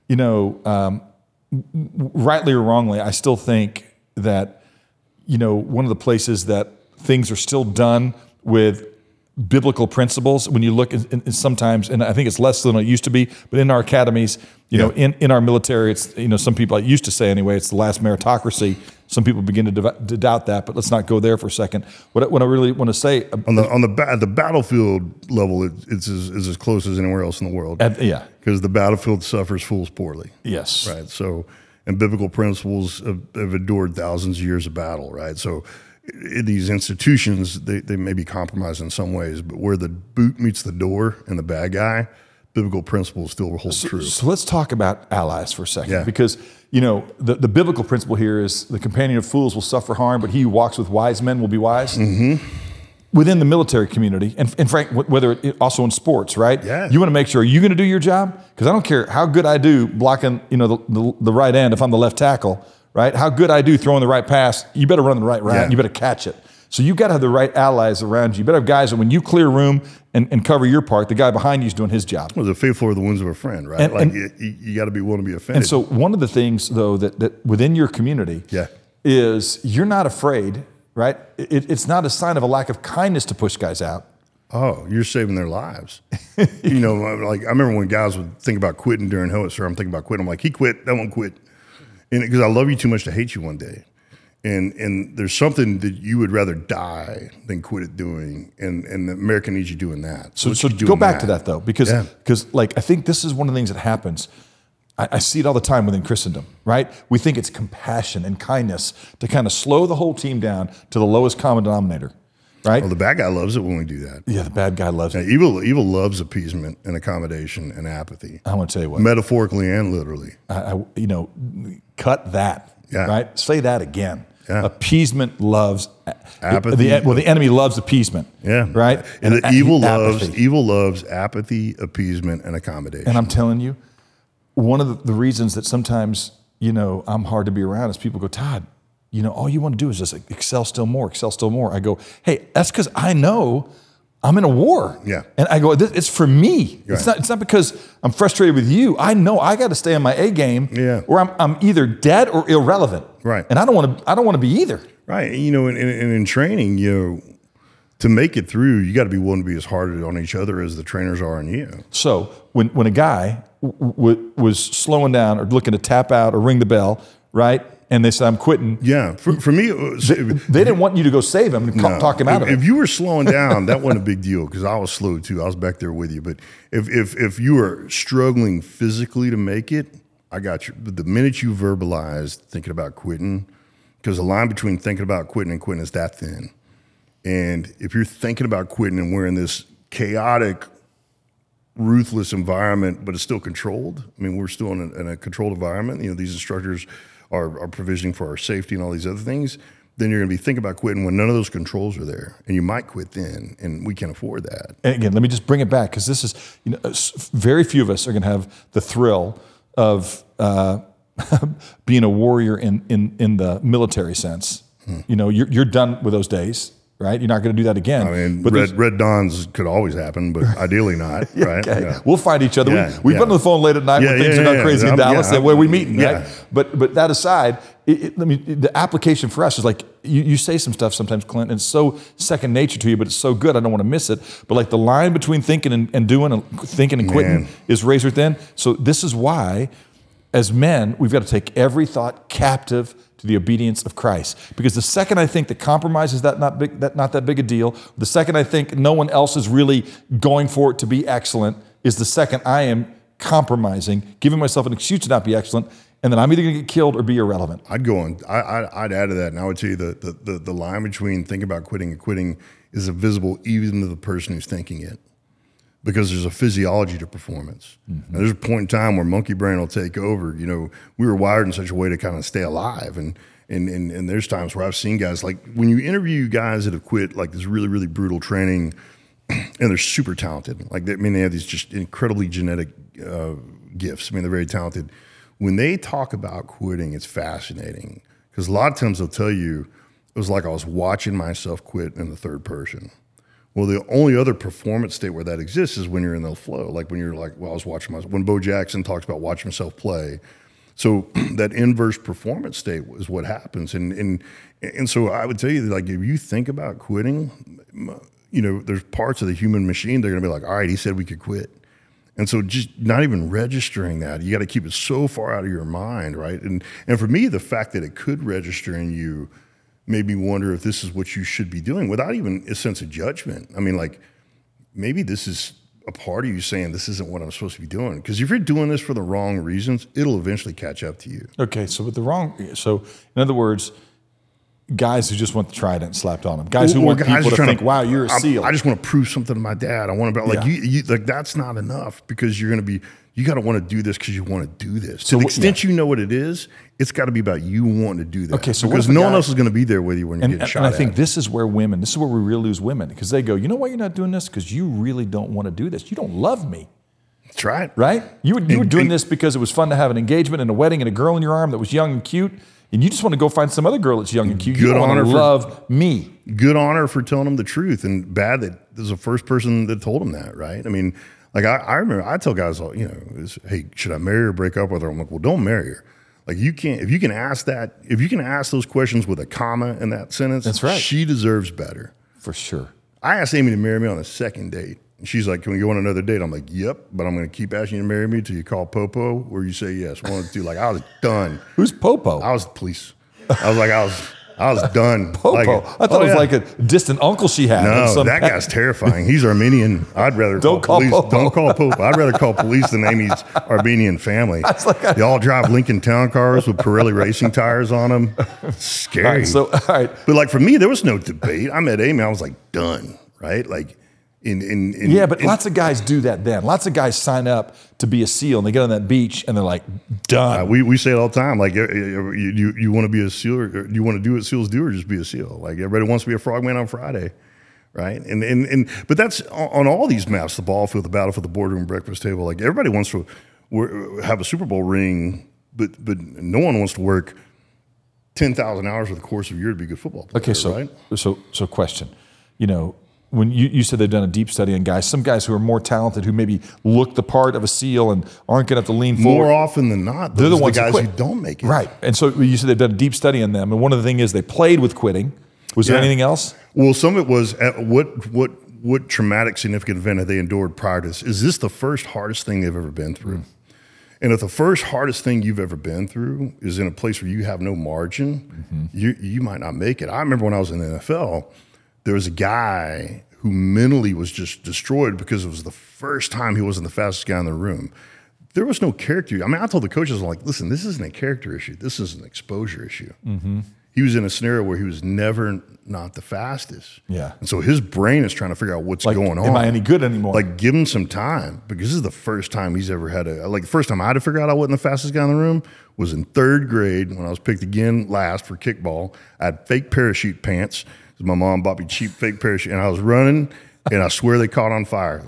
rightly or wrongly, I still think that, one of the places that things are still done with biblical principles when you look in sometimes, and I think it's less than it used to be, but in our academies, in our military, it's, some people, I used to say anyway, it's the last meritocracy. Some people begin to doubt that, but let's not go there for a second. What I really want to say on the battlefield level, it's as close as anywhere else in the world. Because the battlefield suffers fools poorly. Yes. Right. So, and biblical principles have endured thousands of years of battle. Right. So, in these institutions, they may be compromised in some ways, but where the boot meets the door and the bad guy, biblical principles still hold true. So let's talk about allies for a second, because the biblical principle here is the companion of fools will suffer harm, but he who walks with wise men will be wise. Mm-hmm. Within the military community, and Frank, whether also in sports, right? Yeah. You want to make sure, are you going to do your job? Because I don't care how good I do blocking, the right end if I'm the left tackle. Right? How good I do throwing the right pass, you better run the right route, and you better catch it. So you got to have the right allies around you. You better have guys that when you clear room and cover your part, the guy behind you is doing his job. Well, the faithful are the wounds of a friend, right? You got to be willing to be offended. And so one of the things, though, that within your community is you're not afraid, right? It's not a sign of a lack of kindness to push guys out. Oh, you're saving their lives. Like I remember when guys would think about quitting during Host, or I'm thinking about quitting. I'm like, he quit, that one quit. And because I love you too much to hate you one day. And there's something that you would rather die than quit it doing. And America needs you doing that. So go back to that, though, because I think this is one of the things that happens. I see it all the time within Christendom, right? We think it's compassion and kindness to kind of slow the whole team down to the lowest common denominator, right? Well, the bad guy loves it when we do that. Yeah, the bad guy loves Now, it. evil loves appeasement and accommodation and apathy, I want to tell you what, metaphorically and literally. cut that, Yeah. right? Say that again. Yeah. Appeasement loves Apathy. the enemy loves appeasement. Yeah, right. And evil apathy. loves apathy, appeasement, and accommodation. And I'm telling you, one of the reasons that sometimes I'm hard to be around is people go, Todd, all you want to do is just excel still more, excel still more. I go, hey, that's because I know I'm in a war. Yeah. And I go, it's for me. Right. It's not because I'm frustrated with you. I know I got to stay on my A game. Yeah. Or I'm either dead or irrelevant. Right. And I don't want to be either. Right. And in training, to make it through, you got to be willing to be as hard on each other as the trainers are on you. So when a guy was slowing down or looking to tap out or ring the bell, right? And they said, I'm quitting. Yeah. For me, They didn't want you to go save him and talk him out of it. If you were slowing down, that wasn't a big deal because I was slow too. I was back there with you. But if you were struggling physically to make it, I got you. But the minute you verbalized thinking about quitting, because the line between thinking about quitting and quitting is that thin. And if you're thinking about quitting and we're in this chaotic, ruthless environment, but it's still controlled. I mean, we're still in a controlled environment. These instructors are provisioning for our safety and all these other things. Then you're going to be thinking about quitting when none of those controls are there, and you might quit then, and we can't afford that. And again, let me just bring it back because this is, very few of us are going to have the thrill of being a warrior in the military sense. You're done with those days. Right, you're not going to do that again. I mean, but red dawns could always happen, but ideally not. Right? Okay. Yeah. We'll find each other. Yeah, We've been on the phone late at night when things are not crazy in Dallas. And where we meeting, right? But that aside, the application for us is like you say some stuff sometimes, Clint, and it's so second nature to you, but it's so good. I don't want to miss it. But like the line between thinking and doing, and thinking and quitting is razor thin. So this is why, as men, we've got to take every thought captive to the obedience of Christ. Because the second I think that compromise is not that big a deal, the second I think no one else is really going for it to be excellent, is the second I am compromising, giving myself an excuse to not be excellent, and then I'm either going to get killed or be irrelevant. I'd go on. I'd add to that, and I would tell you the line between thinking about quitting and quitting is invisible even to the person who's thinking it. Because there's a physiology to performance. Mm-hmm. Now, there's a point in time where monkey brain will take over. We were wired in such a way to kind of stay alive. And there's times where I've seen guys, like when you interview guys that have quit like this really, really brutal training, and they're super talented. Like, they have these just incredibly genetic gifts. They're very talented. When they talk about quitting, it's fascinating. Because a lot of times they'll tell you, it was like I was watching myself quit in the third person. Well, the only other performance state where that exists is when you're in the flow. Like when you're like, well, I was watching myself. When Bo Jackson talks about watching himself play. So that inverse performance state is what happens. And so I would tell you that, like, if you think about quitting, there's parts of the human machine, they're going to be like, all right, he said we could quit. And so just not even registering that, you got to keep it so far out of your mind, right? And for me, the fact that it could register in you made me wonder if this is what you should be doing without even a sense of judgment. Like, maybe this is a part of you saying this isn't what I'm supposed to be doing. Because if you're doing this for the wrong reasons, it'll eventually catch up to you. Okay, so in other words, guys who just want the trident slapped on them, guys who want people to think, wow, you're a SEAL. I just want to prove something to my dad. I want to be like, like that's not enough, because you got to want to do this because you want to do this. To the extent you know what it is, it's got to be about you wanting to do that. Okay, so because no one else is going to be there with you when you get shot at. And I think at. this is where we really lose women, because they go, you know why you're not doing this? Because you really don't want to do this. You don't love me. That's right. Right? You were doing this because it was fun to have an engagement and a wedding and a girl in your arm that was young and cute, and you just want to go find some other girl that's young and cute. You don't want to love me. Good honor for telling them the truth, and bad that there's the first person that told them that, right? Like I remember, I tell guys, hey, should I marry her or break up with her? I'm like, well, don't marry her. Like, if you can ask those questions with a comma in that sentence, that's right. She deserves better. For sure. I asked Amy to marry me on the second date. And she's like, can we go on another date? I'm like, yep, but I'm going to keep asking you to marry me till you call Popo or you say yes. One of the two. Like, I was done. Who's Popo? I was the police. I was I was done. Popo. I thought it was like a distant uncle she had. No, that guy's terrifying. He's Armenian. I'd rather Don't call call police. Popo. Don't call Popo. I'd rather call police than Amy's Armenian family. They all drive Lincoln Town cars with Pirelli racing tires on them. Scary. All right. But like for me, there was no debate. I met Amy. I was like done. Right. Like yeah, but lots of guys do that then. Lots of guys sign up to be a SEAL and they get on that beach and they're like, done. We say it all the time. Like, you want to be a SEAL or you want to do what SEALs do or just be a SEAL? Like, everybody wants to be a frogman on Friday, right? But that's on all these maps, the ball field, the battlefield, the boardroom, breakfast table. Like, everybody wants to have a Super Bowl ring, but no one wants to work 10,000 hours over the course of a year to be a good football player, Okay, so right? so question. When you said they've done a deep study on guys, some guys who are more talented, who maybe look the part of a SEAL and aren't going to have to lean forward. More often than not, they're the ones guys who who don't make it. Right. And so you said they've done a deep study on them. And one of the things is they played with quitting. Was there anything else? Well, some of it was what traumatic significant event have they endured prior to this? Is this the first hardest thing they've ever been through? And if the first hardest thing you've ever been through is in a place where you have no margin, you might not make it. I remember when I was in the NFL, there was a guy who mentally was just destroyed because it was the first time he wasn't the fastest guy in the room. There was no character. I mean, I told the coaches, I'm like, listen, this isn't a character issue. This is an exposure issue. He was in a scenario where he was never not the fastest. Yeah. And so his brain is trying to figure out what's going on. Am I any good anymore? Like, give him some time, because this is the first time he's ever had the first time I had to figure out I wasn't the fastest guy in the room was in third grade when I was picked again last for kickball. I had fake parachute pants. My mom bought me cheap fake parachute, and I was running, and I swear they caught on fire.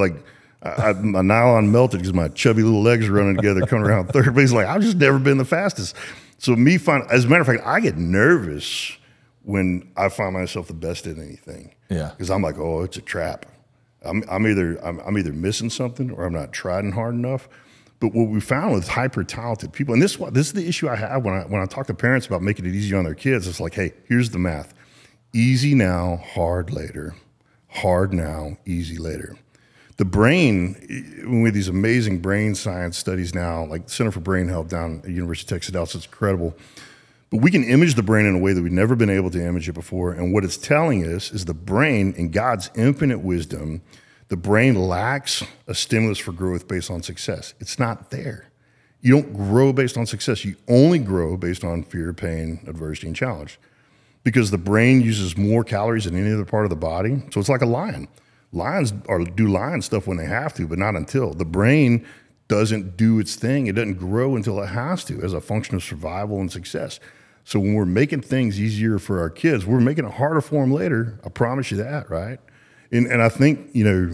My nylon melted because my chubby little legs were running together, coming around third base. Like, I've just never been the fastest. So as a matter of fact, I get nervous when I find myself the best at anything. Yeah. Because I'm like, oh, it's a trap. I'm either missing something or I'm not trying hard enough. But what we found with hyper talented people, and this is the issue I have when I talk to parents about making it easier on their kids. It's like, hey, here's the math. Easy now, hard later. Hard now, easy later. The brain, we have these amazing brain science studies now, like the Center for Brain Health down at University of Texas Dallas, it's incredible. But we can image the brain in a way that we've never been able to image it before. And what it's telling us is the brain, in God's infinite wisdom, the brain lacks a stimulus for growth based on success. It's not there. You don't grow based on success. You only grow based on fear, pain, adversity, and challenge. Because the brain uses more calories than any other part of the body. So it's like a lion. Lions do lion stuff when they have to, but not until. The brain doesn't do its thing. It doesn't grow until it has to as a function of survival and success. So when we're making things easier for our kids, we're making it harder for them later. I promise you that, right? And I think,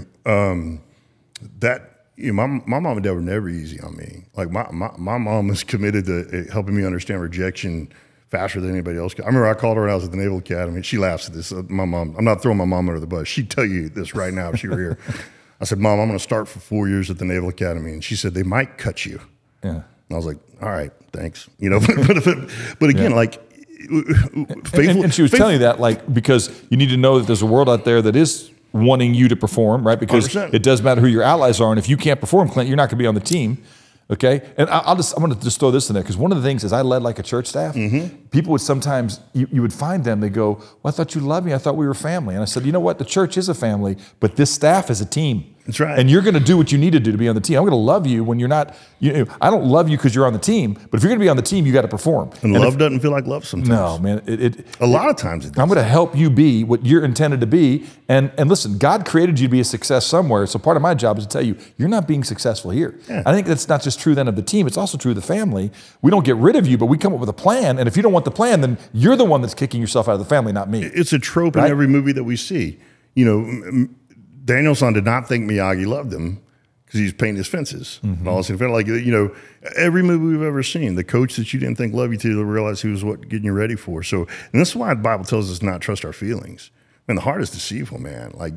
my mom and dad were never easy on me. Like my mom is committed to helping me understand rejection faster than anybody else could. I remember I called her when I was at the Naval Academy. She laughs at this. My mom, I'm not throwing my mom under the bus. She'd tell you this right now if she were here. I said, Mom, I'm going to start for 4 years at the Naval Academy. And she said, they might cut you. Yeah. And I was like, all right, thanks. But again, faithful. And she was telling you that, because you need to know that there's a world out there that is wanting you to perform, right? Because 100%. it does matter who your allies are. And if you can't perform, Clint, you're not going to be on the team. Okay, and I'm going to just throw this in there, because one of the things is I led like a church staff. People would sometimes, you would find them, they go, well, I thought you loved me. I thought we were family. And I said, you know what? The church is a family, but this staff is a team. That's right. And you're going to do what you need to do to be on the team. I'm going to love you when you're not, I don't love you because you're on the team, but if you're going to be on the team, you got to perform. And love doesn't feel like love sometimes. No, man. A lot of times it does. I'm going to help you be what you're intended to be. And listen, God created you to be a success somewhere. So part of my job is to tell you, you're not being successful here. Yeah. I think that's not just true then of the team. It's also true of the family. We don't get rid of you, but we come up with a plan. And if you don't want the plan, then you're the one that's kicking yourself out of the family, not me. It's a trope in every movie that we see. Daniel-san did not think Miyagi loved him because he was painting his fences. And all this stuff. Like, every movie we've ever seen, the coach that you didn't think loved you till you realize he was getting you ready for. So, and this is why the Bible tells us not to trust our feelings. Man, the heart is deceitful, man. Like,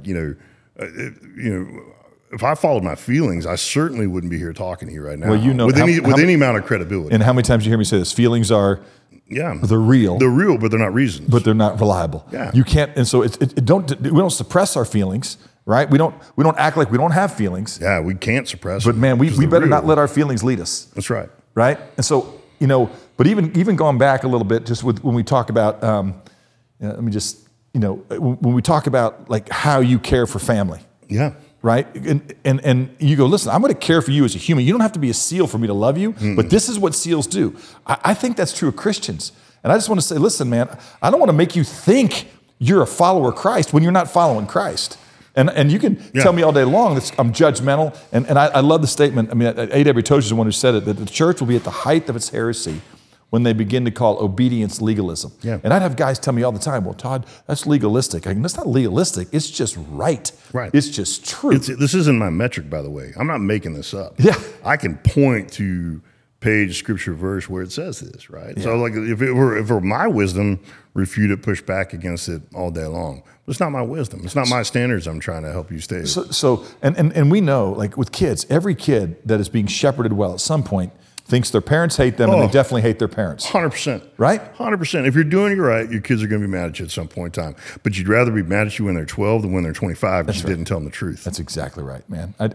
if I followed my feelings, I certainly wouldn't be here talking to you right now. Well, with any amount of credibility. And how many times you hear me say this? Feelings are they're real. They're real, but they're not reasons. But they're not reliable. Yeah. You can't, and so we don't suppress our feelings, right? We don't act like we don't have feelings. Yeah, we can't suppress But them, man, we better real. not let our feelings lead us. That's right. Right? And so, But even going back a little bit, just when we talk about, let me just, when we talk about like how you care for family. Yeah. Right? And you go, listen, I'm going to care for you as a human. You don't have to be a SEAL for me to love you, but this is what SEALs do. I think that's true of Christians. And I just want to say, listen, man, I don't want to make you think you're a follower of Christ when you're not following Christ. And you can tell me all day long that I'm judgmental. And I love the statement. I mean, A.W. Tozer is the one who said it, that the church will be at the height of its heresy when they begin to call obedience legalism. Yeah. And I'd have guys tell me all the time, well, Todd, that's legalistic. I mean, that's not legalistic. It's just right. Right. It's just true. This isn't my metric, by the way. I'm not making this up. Yeah. I can point to page, scripture, verse where it says this, right? Yeah. So like if it were my wisdom, refute it, push back against it all day long. But it's not my wisdom. It's not my standards I'm trying to help you stay. So we know, like with kids, every kid that is being shepherded well at some point thinks their parents hate them, and they definitely hate their parents. 100%. Right? 100%. If you're doing it right, your kids are going to be mad at you at some point in time. But you'd rather be mad at you when they're 12 than when they're 25 because you didn't tell them the truth. That's exactly right, man. I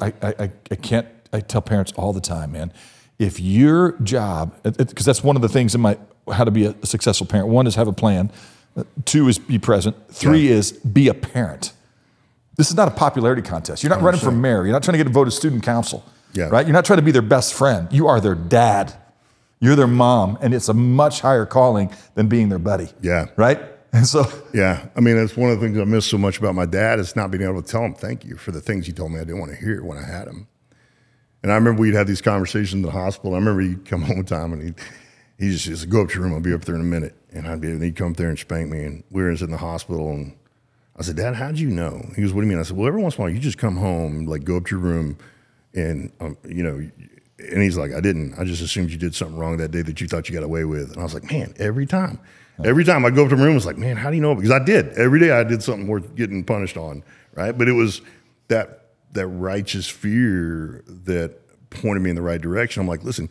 tell parents all the time, man, if your job, because that's one of the things in how to be a successful parent. 1 is have a plan. 2 is be present. 3 is be a parent. This is not a popularity contest. You're not 100%. Running for mayor. You're not trying to get a vote of student council. Yeah. Right? You're not trying to be their best friend. You are their dad. You're their mom, and it's a much higher calling than being their buddy. Yeah. Right? And so. Yeah. I mean, that's one of the things I miss so much about my dad is not being able to tell him thank you for the things he told me I didn't want to hear when I had him. And I remember we'd have these conversations in the hospital. I remember he'd come home one time and he just said, go up to your room. I'll be up there in a minute. And he'd come up there and spank me. And we were in the hospital. And I said, Dad, how'd you know? He goes, what do you mean? I said, well, every once in a while you just come home, like go up to your room. And, and he's like, I didn't. I just assumed you did something wrong that day that you thought you got away with. And I was like, man, every time I'd go up to my room, I was like, man, how do you know? Because I did. Every day I did something worth getting punished on, right? But it was that righteous fear that pointed me in the right direction. I'm like, listen,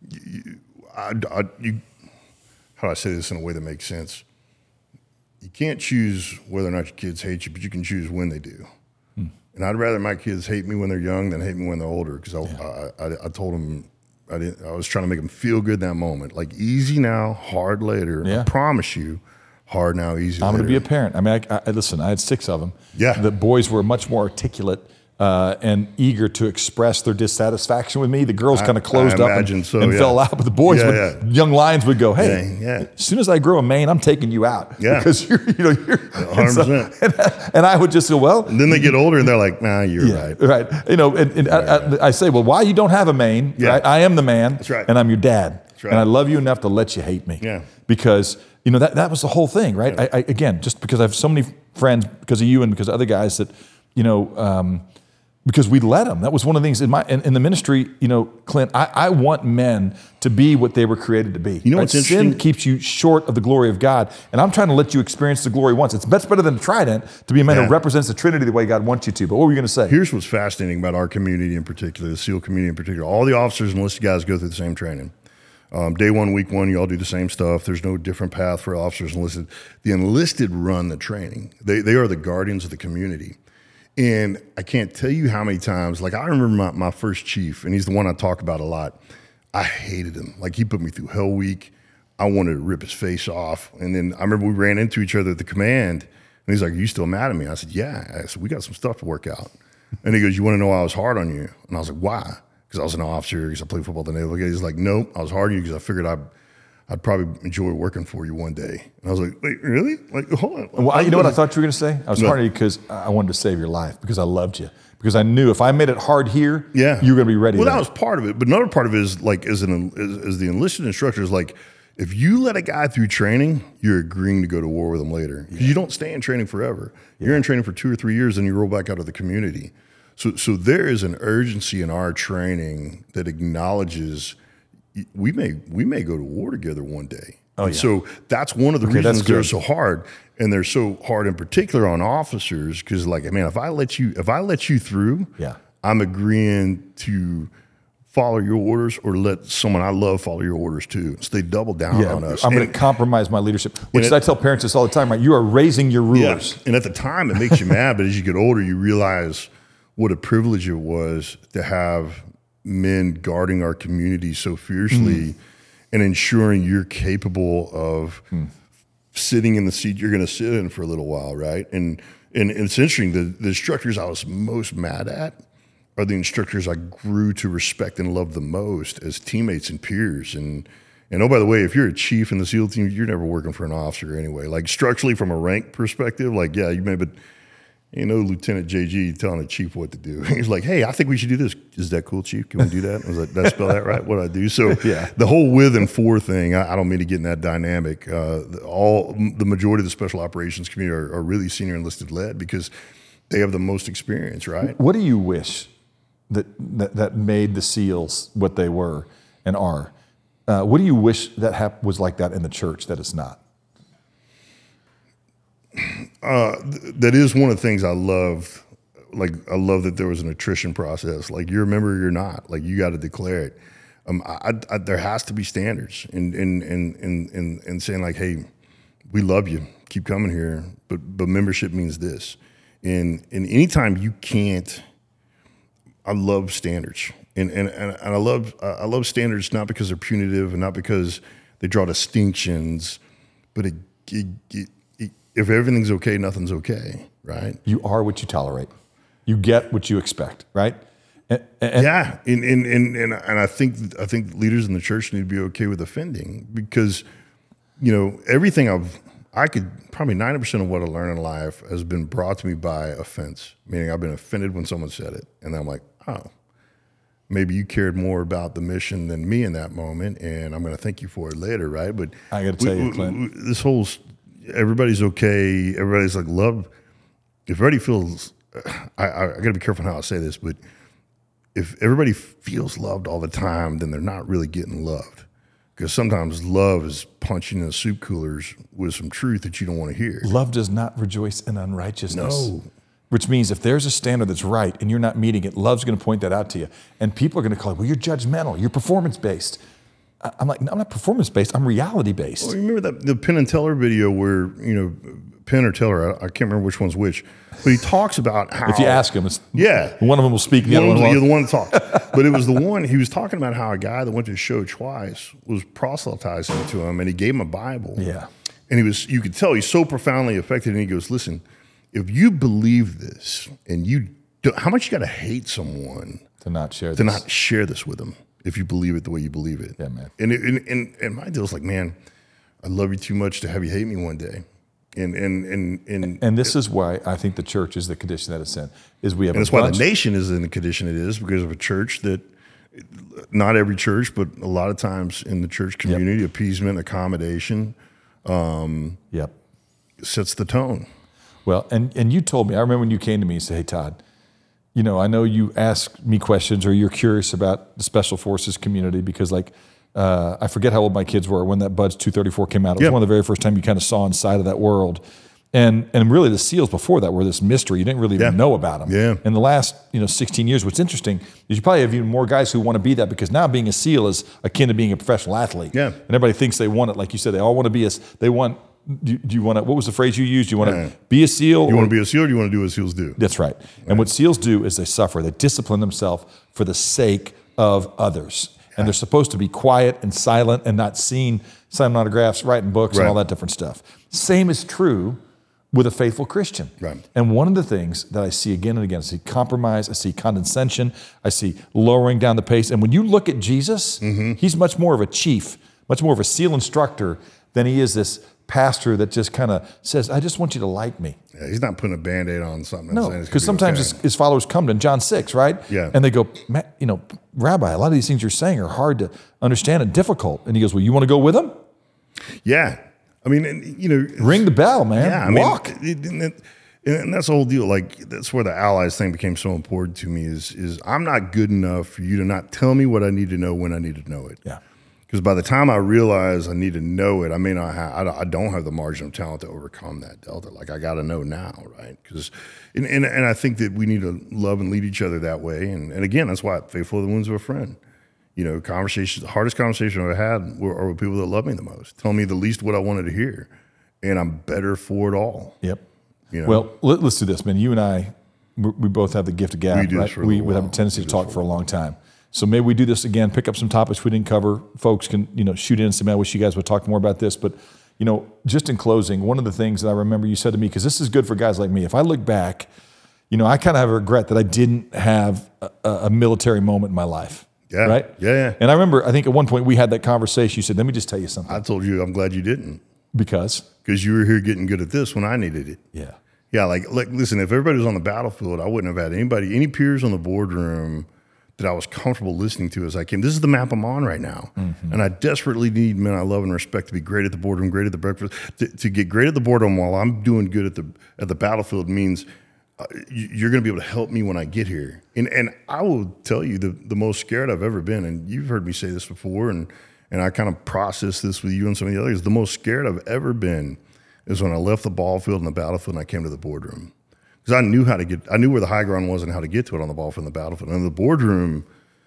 how do I say this in a way that makes sense? You can't choose whether or not your kids hate you, but you can choose when they do. And I'd rather my kids hate me when they're young than hate me when they're older, because I told them I was trying to make them feel good that moment. Like easy now, hard later. Yeah. I promise you, hard now, easy later. I'm going to be a parent. I mean, listen, I had 6 of them. Yeah. The boys were much more articulate and eager to express their dissatisfaction with me. The girls kind of closed up and fell out, but the boys, young lions would go, hey, as soon as I grow a mane, I'm taking you out. Yeah. Because you're 100%. And I would just go, well. And then they get older and they're like, nah, you're right. Right. I say, well, why you don't have a mane? Yeah. Right? I am the man. That's right. And I'm your dad. That's right. And I love you enough to let you hate me. Yeah. Because, that was the whole thing, right? Yeah. Again, just because I have so many friends because of you and because of other guys that, because we let them. That was one of the things in the ministry, Clint, I want men to be what they were created to be. What's interesting? Sin keeps you short of the glory of God. And I'm trying to let you experience the glory once. It's much better than a trident to be a man who represents the Trinity the way God wants you to. But what were you going to say? Here's what's fascinating about our community in particular, the SEAL community in particular. All the officers and enlisted guys go through the same training. Day 1, week 1, you all do the same stuff. There's no different path for officers enlisted. The enlisted run the training. They are the guardians of the community. And I can't tell you how many times, like I remember my first chief, and he's the one I talk about a lot. I hated him. Like he put me through hell week. I wanted to rip his face off. And then I remember we ran into each other at the command, and he's like, are you still mad at me? I said, yeah. I said, we got some stuff to work out. And he goes, you want to know why I was hard on you? And I was like, why? Because I was an officer, because I played football at the Naval. He's like, nope, I was hard on you because I figured I'd probably enjoy working for you one day. And I was like, wait, really? Like, hold on. Well, you know what I thought you were going to say? I was hard on you because I wanted to save your life, because I loved you. Because I knew if I made it hard here, you were going to be ready. Well, that was part of it. But another part of it is like, as the enlisted instructor is like, if you let a guy through training, you're agreeing to go to war with him later. You don't stay in training forever. You're in training for 2 or 3 years, and you roll back out of the community. So there is an urgency in our training that acknowledges we may go to war together one day. Oh, yeah. So that's one of the reasons they're so hard, and they're so hard in particular on officers, because like, man, if I let you through, I'm agreeing to follow your orders or let someone I love follow your orders too. So they double down on us. I'm going to compromise my leadership, which I tell parents this all the time, right? You are raising your rulers. Yeah. And at the time it makes you mad, but as you get older, you realize what a privilege it was to have men guarding our community so fiercely. and ensuring you're capable of sitting in the seat you're going to sit in for a little while, right? And it's interesting, the instructors I was most mad at are the instructors I grew to respect and love the most as teammates and peers. And oh, by the way, if you're a chief in the SEAL team, you're never working for an officer anyway. Like structurally from a rank perspective, like, yeah, you may, but Lieutenant JG telling a chief what to do. He's like, hey, I think we should do this. Is that cool, chief? Can we do that? I was like, did I spell that right? What do I do? So Yeah. the whole with and for thing, I don't mean to get in that dynamic. The majority of the special operations community are really senior enlisted led because they have the most experience, right? What do you wish that made the SEALs what they were and are? What do you wish that was like that in the church that it's not? That is one of the things I love. Like, I love that there was an attrition process. Like, you're a member or you're not. Like, you got to declare it. There has to be standards and saying like, hey, we love you, keep coming here, but membership means this. And anytime you can't, I love standards, and I love standards not because they're punitive and not because they draw distinctions, but if everything's okay, nothing's okay, right? You are what you tolerate. You get what you expect, right? And I think leaders in the church need to be okay with offending because, everything I could probably 90% of what I learn in life has been brought to me by offense, meaning I've been offended when someone said it, and I'm like, oh, maybe you cared more about the mission than me in that moment, and I'm going to thank you for it later, right? But I got to tell you, Clint, this whole everybody's okay, everybody's like love. If everybody feels, I got to be careful how I say this, but if everybody feels loved all the time, then they're not really getting loved. Because sometimes love is punching in the soup coolers with some truth that you don't want to hear. Love does not rejoice in unrighteousness. No. Which means if there's a standard that's right and you're not meeting it, love's going to point that out to you. And people are going to call it, well, you're judgmental, you're performance-based. I'm like, no, I'm not performance-based, I'm reality-based. Well, you remember the Penn and Teller video where, Penn or Teller, I can't remember which one's which, but he talks about how... If you ask him, yeah, one of them will speak, the other one won't. You're the one that talks. But it was the one, he was talking about how a guy that went to his show twice was proselytizing to him, and he gave him a Bible. Yeah. And you could tell he's so profoundly affected, and he goes, listen, if you believe this, and how much you got to hate someone to not share this with them if you believe it the way you believe it. Yeah, man. And my deal's like, man, I love you too much to have you hate me one day. And this is why I think the church is the condition that it's in. Is we have and that's why the nation is in the condition it is, because of a church that, not every church, but a lot of times in the church community, appeasement, accommodation, sets the tone. Well, and you told me, I remember when you came to me and said, hey, Todd, I know you ask me questions or you're curious about the Special Forces community because I forget how old my kids were when that Buds 234 came out. It was one of the very first time you kind of saw inside of that world. And really the SEALs before that were this mystery. You didn't really even know about them. Yeah. In the last 16 years, what's interesting is you probably have even more guys who want to be that because now being a SEAL is akin to being a professional athlete. Yeah. And everybody thinks they want it. Like you said, they all want to be do you want to, what was the phrase you used? Do you want to be a SEAL? You want to be a SEAL or do you want to do what SEALs do? That's right. And what SEALs do is they suffer. They discipline themselves for the sake of others. And they're supposed to be quiet and silent and not seen, signing autographs, writing books, and all that different stuff. Same is true with a faithful Christian. Right. And one of the things that I see again and again, I see compromise, I see condescension, I see lowering down the pace. And when you look at Jesus, he's much more of a chief, much more of a SEAL instructor than he is this pastor that just kind of says, I just want you to like me. Yeah, he's not putting a Band-Aid on something. No, because sometimes his followers come to him, John 6, right? Yeah. And they go, Rabbi, a lot of these things you're saying are hard to understand and difficult. And he goes, well, you want to go with him? Yeah. I mean, ring the bell, man. Yeah, walk. And that's the whole deal. Like, that's where the allies thing became so important to me is I'm not good enough for you to not tell me what I need to know when I need to know it. Yeah. Because by the time I realize I need to know it, I may not have, I don't have the margin of talent to overcome that delta. Like, I got to know now, right? Because, and I think that we need to love and lead each other that way. And again, that's why faithful are the wounds of a friend. Conversations, the hardest conversation I've had are with people that love me the most, tell me the least what I wanted to hear, and I'm better for it all. Yep. Well, let's do this, man. You and I, we both have the gift of gab. We do right? this for a we little have a while. tendency to talk for a long time. So maybe we do this again, pick up some topics we didn't cover. Folks can, shoot in and say, man, I wish you guys would talk more about this. But, just in closing, one of the things that I remember you said to me, because this is good for guys like me. If I look back, I kind of have a regret that I didn't have a military moment in my life. Yeah. Right? Yeah. And I remember, I think at one point we had that conversation. You said, let me just tell you something. I told you I'm glad you didn't. Because you were here getting good at this when I needed it. Yeah. Yeah, like listen, if everybody was on the battlefield, I wouldn't have had any peers on the boardroom that I was comfortable listening to as I came. This is the map I'm on right now. Mm-hmm. And I desperately need men I love and respect to be great at the boardroom, great at the breakfast. To get great at the boardroom while I'm doing good at the battlefield means you're going to be able to help me when I get here. And I will tell you the most scared I've ever been, and you've heard me say this before, and I kind of process this with you and some of the others, the most scared I've ever been is when I left the ball field and the battlefield and I came to the boardroom. Because I knew where the high ground was and how to get to it on the ball field and the battlefield. And in the boardroom,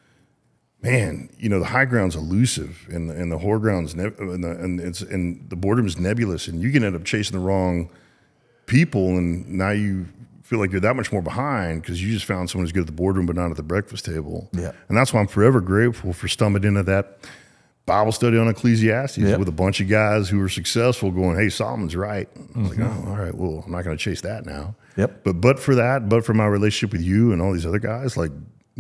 man, the high ground's elusive and the hoar ground's and the boardroom's nebulous, and you can end up chasing the wrong people, and now you feel like you're that much more behind because you just found someone who's good at the boardroom but not at the breakfast table. Yeah. And that's why I'm forever grateful for stumbling into that Bible study on Ecclesiastes with a bunch of guys who were successful going, hey, Solomon's right. I was like, oh, all right, well, I'm not going to chase that now. Yep. But for my relationship with you and all these other guys, but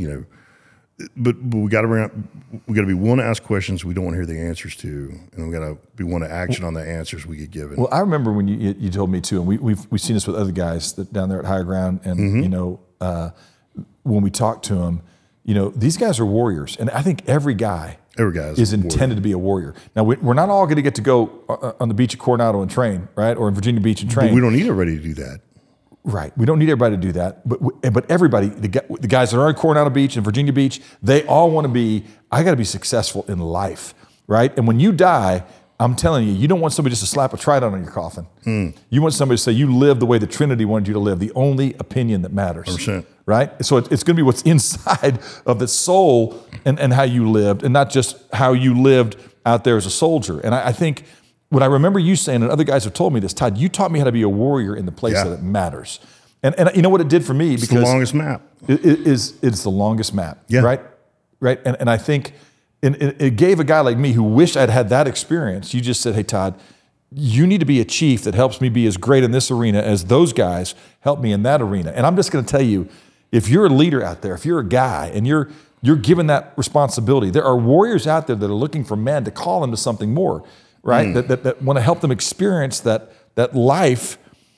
we got to be willing to ask questions we don't want to hear the answers to, and we got to be willing to action on the answers we get given. Well, I remember when you told me too, and we've seen this with other guys that down there at Higher Ground, and when we talk to them, these guys are warriors, and I think every guy is intended to be a warrior. Now, we're not all going to get to go on the beach at Coronado and train, right, or in Virginia Beach and train. But we don't need everybody to do that. Right. We don't need everybody to do that. But everybody, the guys that are in Coronado Beach and Virginia Beach, they all want to be, I got to be successful in life, right? And when you die, I'm telling you, you don't want somebody just to slap a trident on your coffin. You want somebody to say you live the way the Trinity wanted you to live, the only opinion that matters. 100%. Right? So it's going to be what's inside of the soul and how you lived, and not just how you lived out there as a soldier. And I think what I remember you saying, and other guys have told me this, Todd, you taught me how to be a warrior in the place that it matters. And you know what it did for me? It's the longest map. It's the longest map, yeah. Right? And I think it gave a guy like me who wished I'd had that experience. You just said, hey, Todd, you need to be a chief that helps me be as great in this arena as those guys help me in that arena. And I'm just going to tell you, if you're a leader out there, if you're a guy and you're given that responsibility, there are warriors out there that are looking for men to call them to something more, right? That want to help them experience that life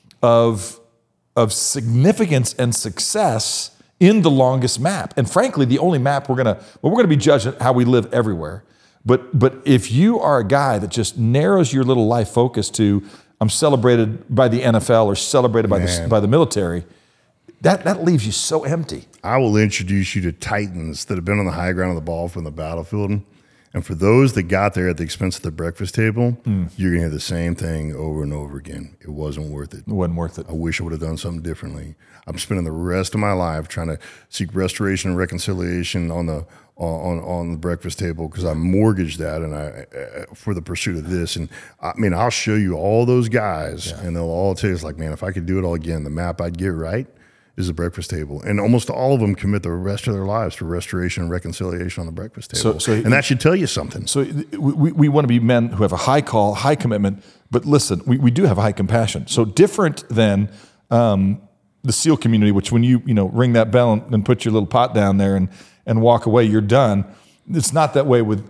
of significance and success in the longest map. And frankly, the only map we're gonna be judged at how we live everywhere. But if you are a guy that just narrows your little life focus to, I'm celebrated by the NFL or celebrated by the military, that leaves you so empty. I will introduce you to titans that have been on the high ground of the ball from the battlefield. And for those that got there at the expense of the breakfast table, you're going to hear the same thing over and over again. It wasn't worth it. It wasn't worth it. I wish I would have done something differently. I'm spending the rest of my life trying to seek restoration and reconciliation on the breakfast table because I mortgaged that and for the pursuit of this. And I mean, I'll show you all those guys, and they'll all tell you, it's like, man, if I could do it all again, the map I'd get right is the breakfast table. And almost all of them commit the rest of their lives for restoration and reconciliation on the breakfast table. And that should tell you something. So we want to be men who have a high call, high commitment, but listen, we do have a high compassion. So different than the SEAL community, which when you ring that bell and put your little pot down there and walk away, you're done. It's not that way with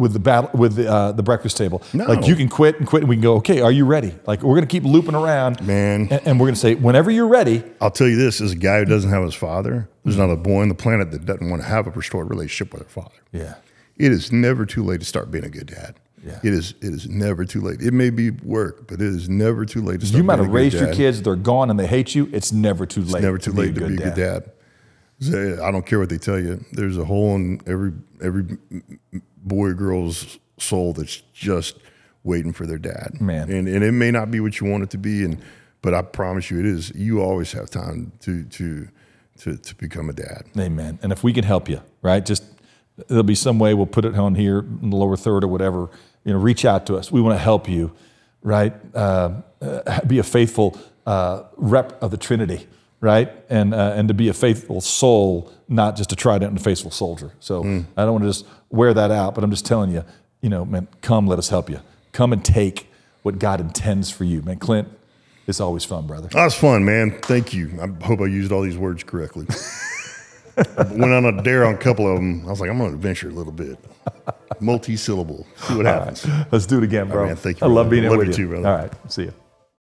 the breakfast table. No. Like you can quit, and we can go, okay, are you ready? Like we're going to keep looping around, man, and we're going to say, whenever you're ready. I'll tell you this: as a guy who doesn't have his father, there's not a boy on the planet that doesn't want to have a restored relationship with their father. Yeah, it is never too late to start being a good dad. Yeah, it is never too late. It may be work, but it is never too late to start. You might being have a good raised dad. your kids; they're gone and they hate you. It's never too late. It's never too late to be a good dad. I don't care what they tell you. There's a hole in every boy or girl's soul that's just waiting for their dad. Man. And it may not be what you want it to be, but I promise you it is. You always have time to become a dad. Amen. And if we can help you, right? Just there'll be some way we'll put it on here in the lower third or whatever. Reach out to us. We want to help you, right? Be a faithful rep of the Trinity. right? And to be a faithful soul, not just a trident and a faithful soldier. So I don't want to just wear that out, but I'm just telling you, man, come, let us help you. Come and take what God intends for you. Man, Clint, it's always fun, brother. That was fun, man. Thank you. I hope I used all these words correctly. I went on a dare on a couple of them. I was like, I'm going to adventure a little bit. Multi-syllable. See what happens. Let's do it again, bro. Man, thank you. I love being here love with you too, brother. All right. See you.